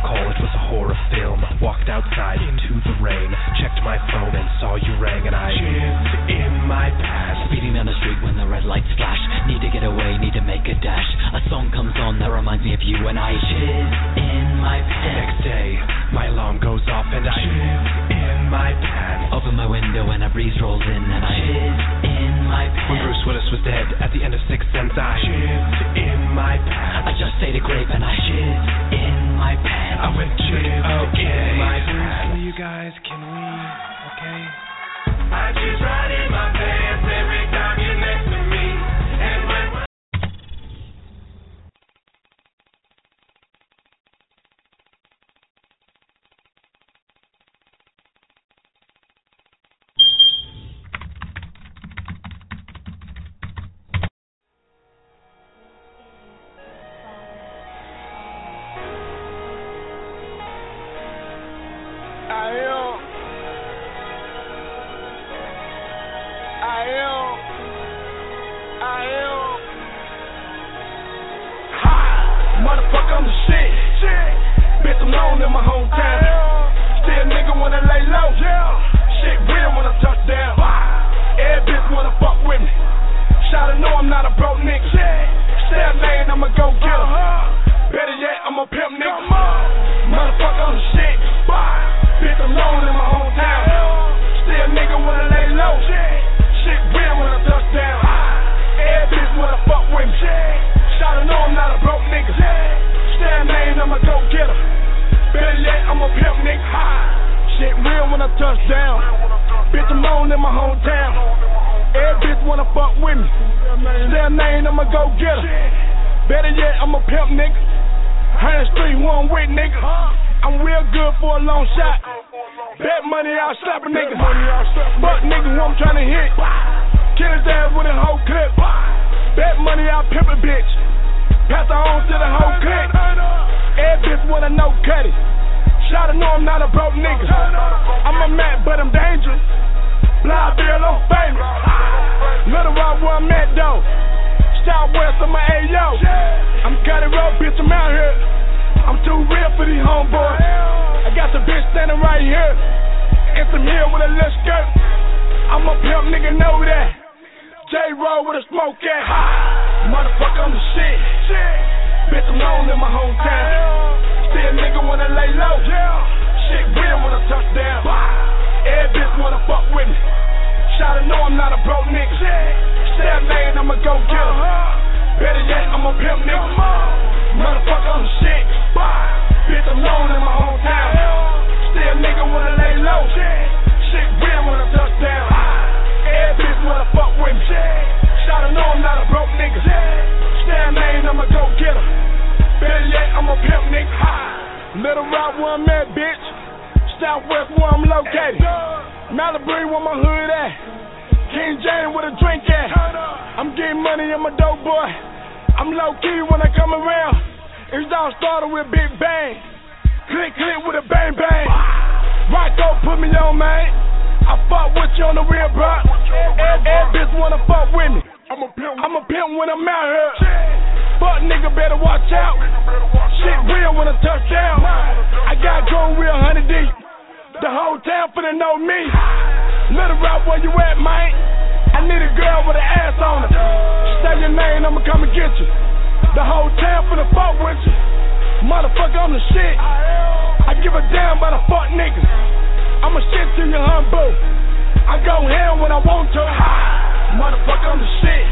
recall it was a horror film. Walked outside into the rain, checked my phone and saw you rang, and I lived in my past. Speeding down the street when the red lights flash. Need to get away, need to make a dash. A song comes on that reminds me of you, and I live in my past. The next day, my alarm goes off and I live in my past. Open my window and a breeze rolls in, and I live in my past. When Bruce Willis was dead at the end of Sixth Sense, I lived in my past. I just ate a grape and I live in my past. I went to okay. My past. You guys, can we? Okay. I just ride in my pants every time you're next to me, and when motherfucker, I'm the shit. Bitch, I'm known in my hometown. Still nigga wanna lay low. Shit real when I touch down. Every bitch wanna fuck with me. Shotta know I'm not a broke nigga. Stay a lane, I'ma go get her. Better yet, I'm a pimp nigga. Motherfucker, I'm the shit. Bitch, I'm known in my hometown. Still nigga wanna lay low. Shit real when I touch down. Every bitch wanna fuck with me. Shotta know I'm not a broke nigga. Stay a lane, I'ma go get her. Better yet, I'm a pimp nigga. Shit real when I touch down. Bitch, I'm known in my hometown. Every bitch wanna fuck with me. Stay a lane, I'ma go get her. Better yet, I'm a pimp nigga. 100 street, one with nigga. I'm real good for a long shot. Bet money, I'll slap a nigga. Fuck nigga who I'm tryna hit. Kill his ass with a whole clip. Bet money, I'll pimp a bitch. Pass her on to the whole clique. Every bitch wanna know Cuddy. Shotta know I'm not a broke nigga. I'm a Mac, but I'm dangerous. Blind bill, I'm famous. Little Rock where I'm at though. Southwest of my AO. I'm Cuddy Road, bitch, I'm out here. I'm too real for these homeboys. I got the bitch standing right here. And some here with a little skirt. I'm a pimp, nigga, know that. J-Roll with a smoke at. Motherfucker, I'm the shit. Bitch, I'm known in my hometown. Still nigga wanna lay low. Shit real when I touch down. Every bitch wanna fuck with me. Shotta know I'm not a broke nigga. Stay a lane, I'ma go get her. Better yet, I'm a pimp nigga. Motherfucker, I'm the shit. Bitch, I'm known in my hometown. Still nigga wanna lay low. Shit real when I touch down. Every bitch wanna fuck with me. Shotta know I'm not a broke nigga. Stay a lane, I'ma go get her. Better yet, I'm a pimp nigga. Little Rock where I'm at, bitch. Southwest where I'm located. Malibu where my hood at. King James with a drink at. I'm getting money, I'm a dope boy. I'm low key when I come around. It all started with Big Bang. Click, click with a bang, bang. Rocco put me on, man. I fuck with you on the real, bro. Every bitch wanna fuck with me. I'm a pimp when I'm out here. Fuck nigga better watch out. Shit real when I touch down. I got go real 100 deep. The whole town finna know me. Little Rock, where you at, man? I need a girl with an ass on her. Say your name, I'ma come and get you. The whole town finna fuck with you. Motherfucker, I'm the shit. I give a damn about a fuck nigga. I'ma shit to your humble. I go ham when I want to. Motherfucker, I'm the shit.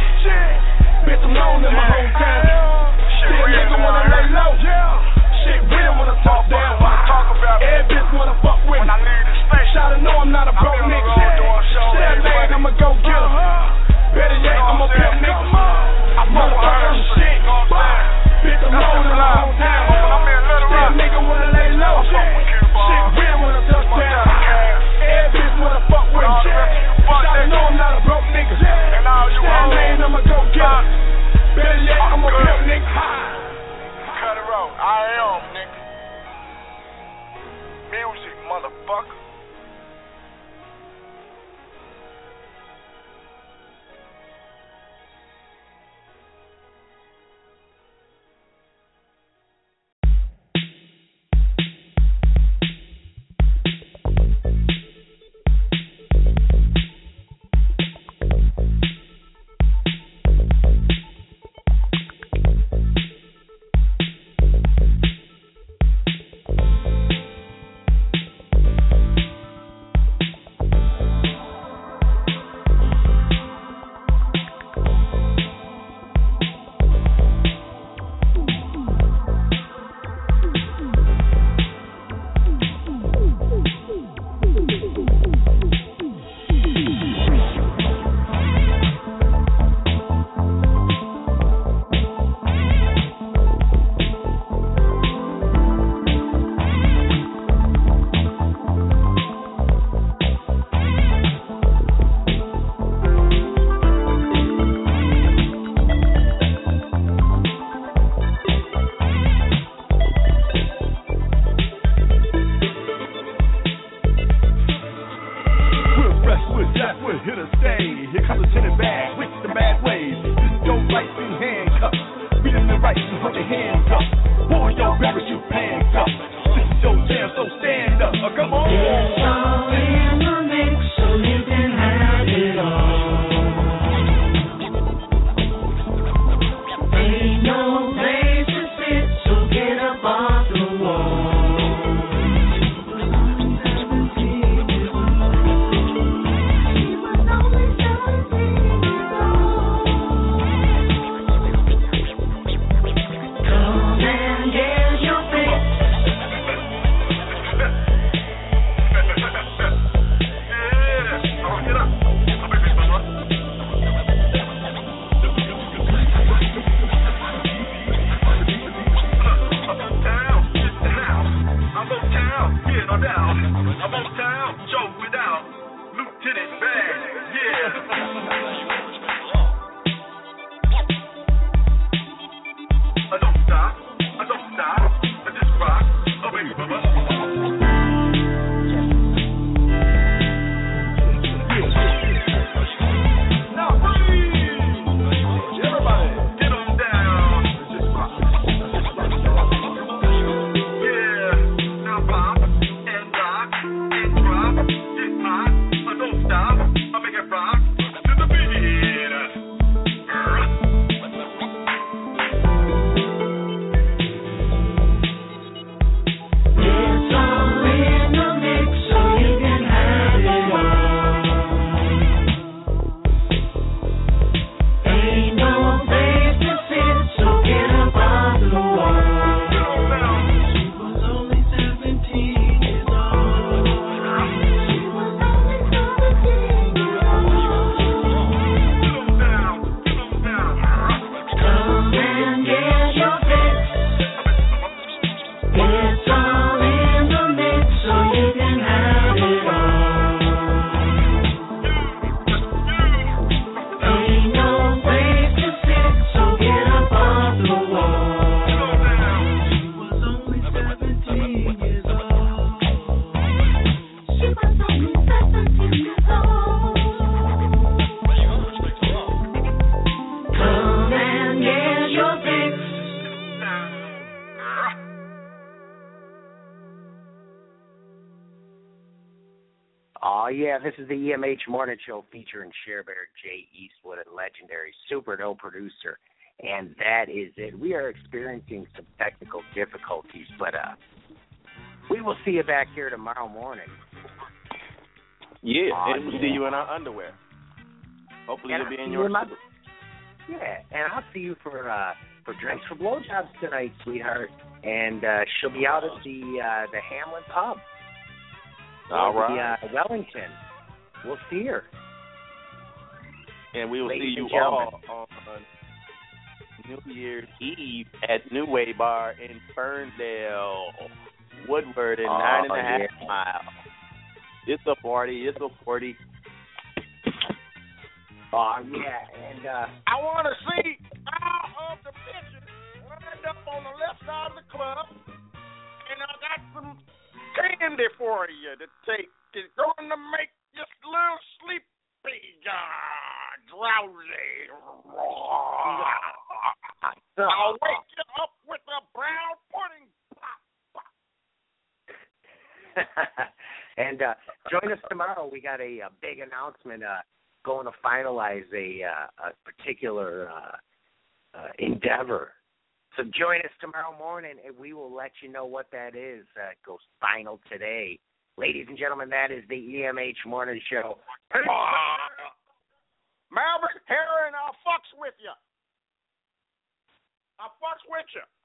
Bitch, I'm known in my hometown. Still nigga wanna lay low. Shit real when I talk down. Every bitch wanna fuck with me. Shotta know I'm not a broke nigga. Stay a lane, I'ma go get her. Better yet, I'm a pimp nigga. Motherfucker, I'm the shit. Bitch, I'm known in my hometown. Still nigga wanna lay low. Shit real when I touch down. Every bitch wanna fuck with me. Shotta know I'm not a broke nigga. Stay a lane, I'ma go get her. Better yet, I'm a pimp nigga. Cut it out. I am, nigga. Music, motherfucker. here to stay. Here comes the tinted bag with the bad ways. This is your life in handcuffs. Reading the rights and put your hands up. Pour your parachute pants up. This is your jam, so stand up. Come on. It's all in the mix, so you can have it all. Ain't no place to sit, so get up off the wall. This is the EMH Morning Show featuring Share Bear, Jay Eastwood, and legendary Super No producer. And that is it. We are experiencing some technical difficulties, but we will see you back here tomorrow morning. Yeah, and we'll see you in our underwear. Hopefully you'll be in your underwear. Yeah, and I'll see you for drinks for blowjobs tonight, sweetheart. And she'll be out at the Hamlin Pub. All right. The Wellington. We'll see her. And we will see you all on New Year's Eve at New Way Bar in Ferndale, Woodward, and 9.5 miles. It's a party. It's a party. Oh, yeah. And I want to see all of the bitches lined up on the left side of the club. And I got some candy for you to take. It's going to make just a little sleepy, drowsy. I'll wake you up with a brown pudding pop. And join us tomorrow. We got a big announcement going to finalize a particular endeavor. So join us tomorrow morning, and we will let you know what that is. It goes final today. Ladies and gentlemen, that is the EMH Morning Show. Melvin, Harry, and I'll fucks with you. I'll fucks with you.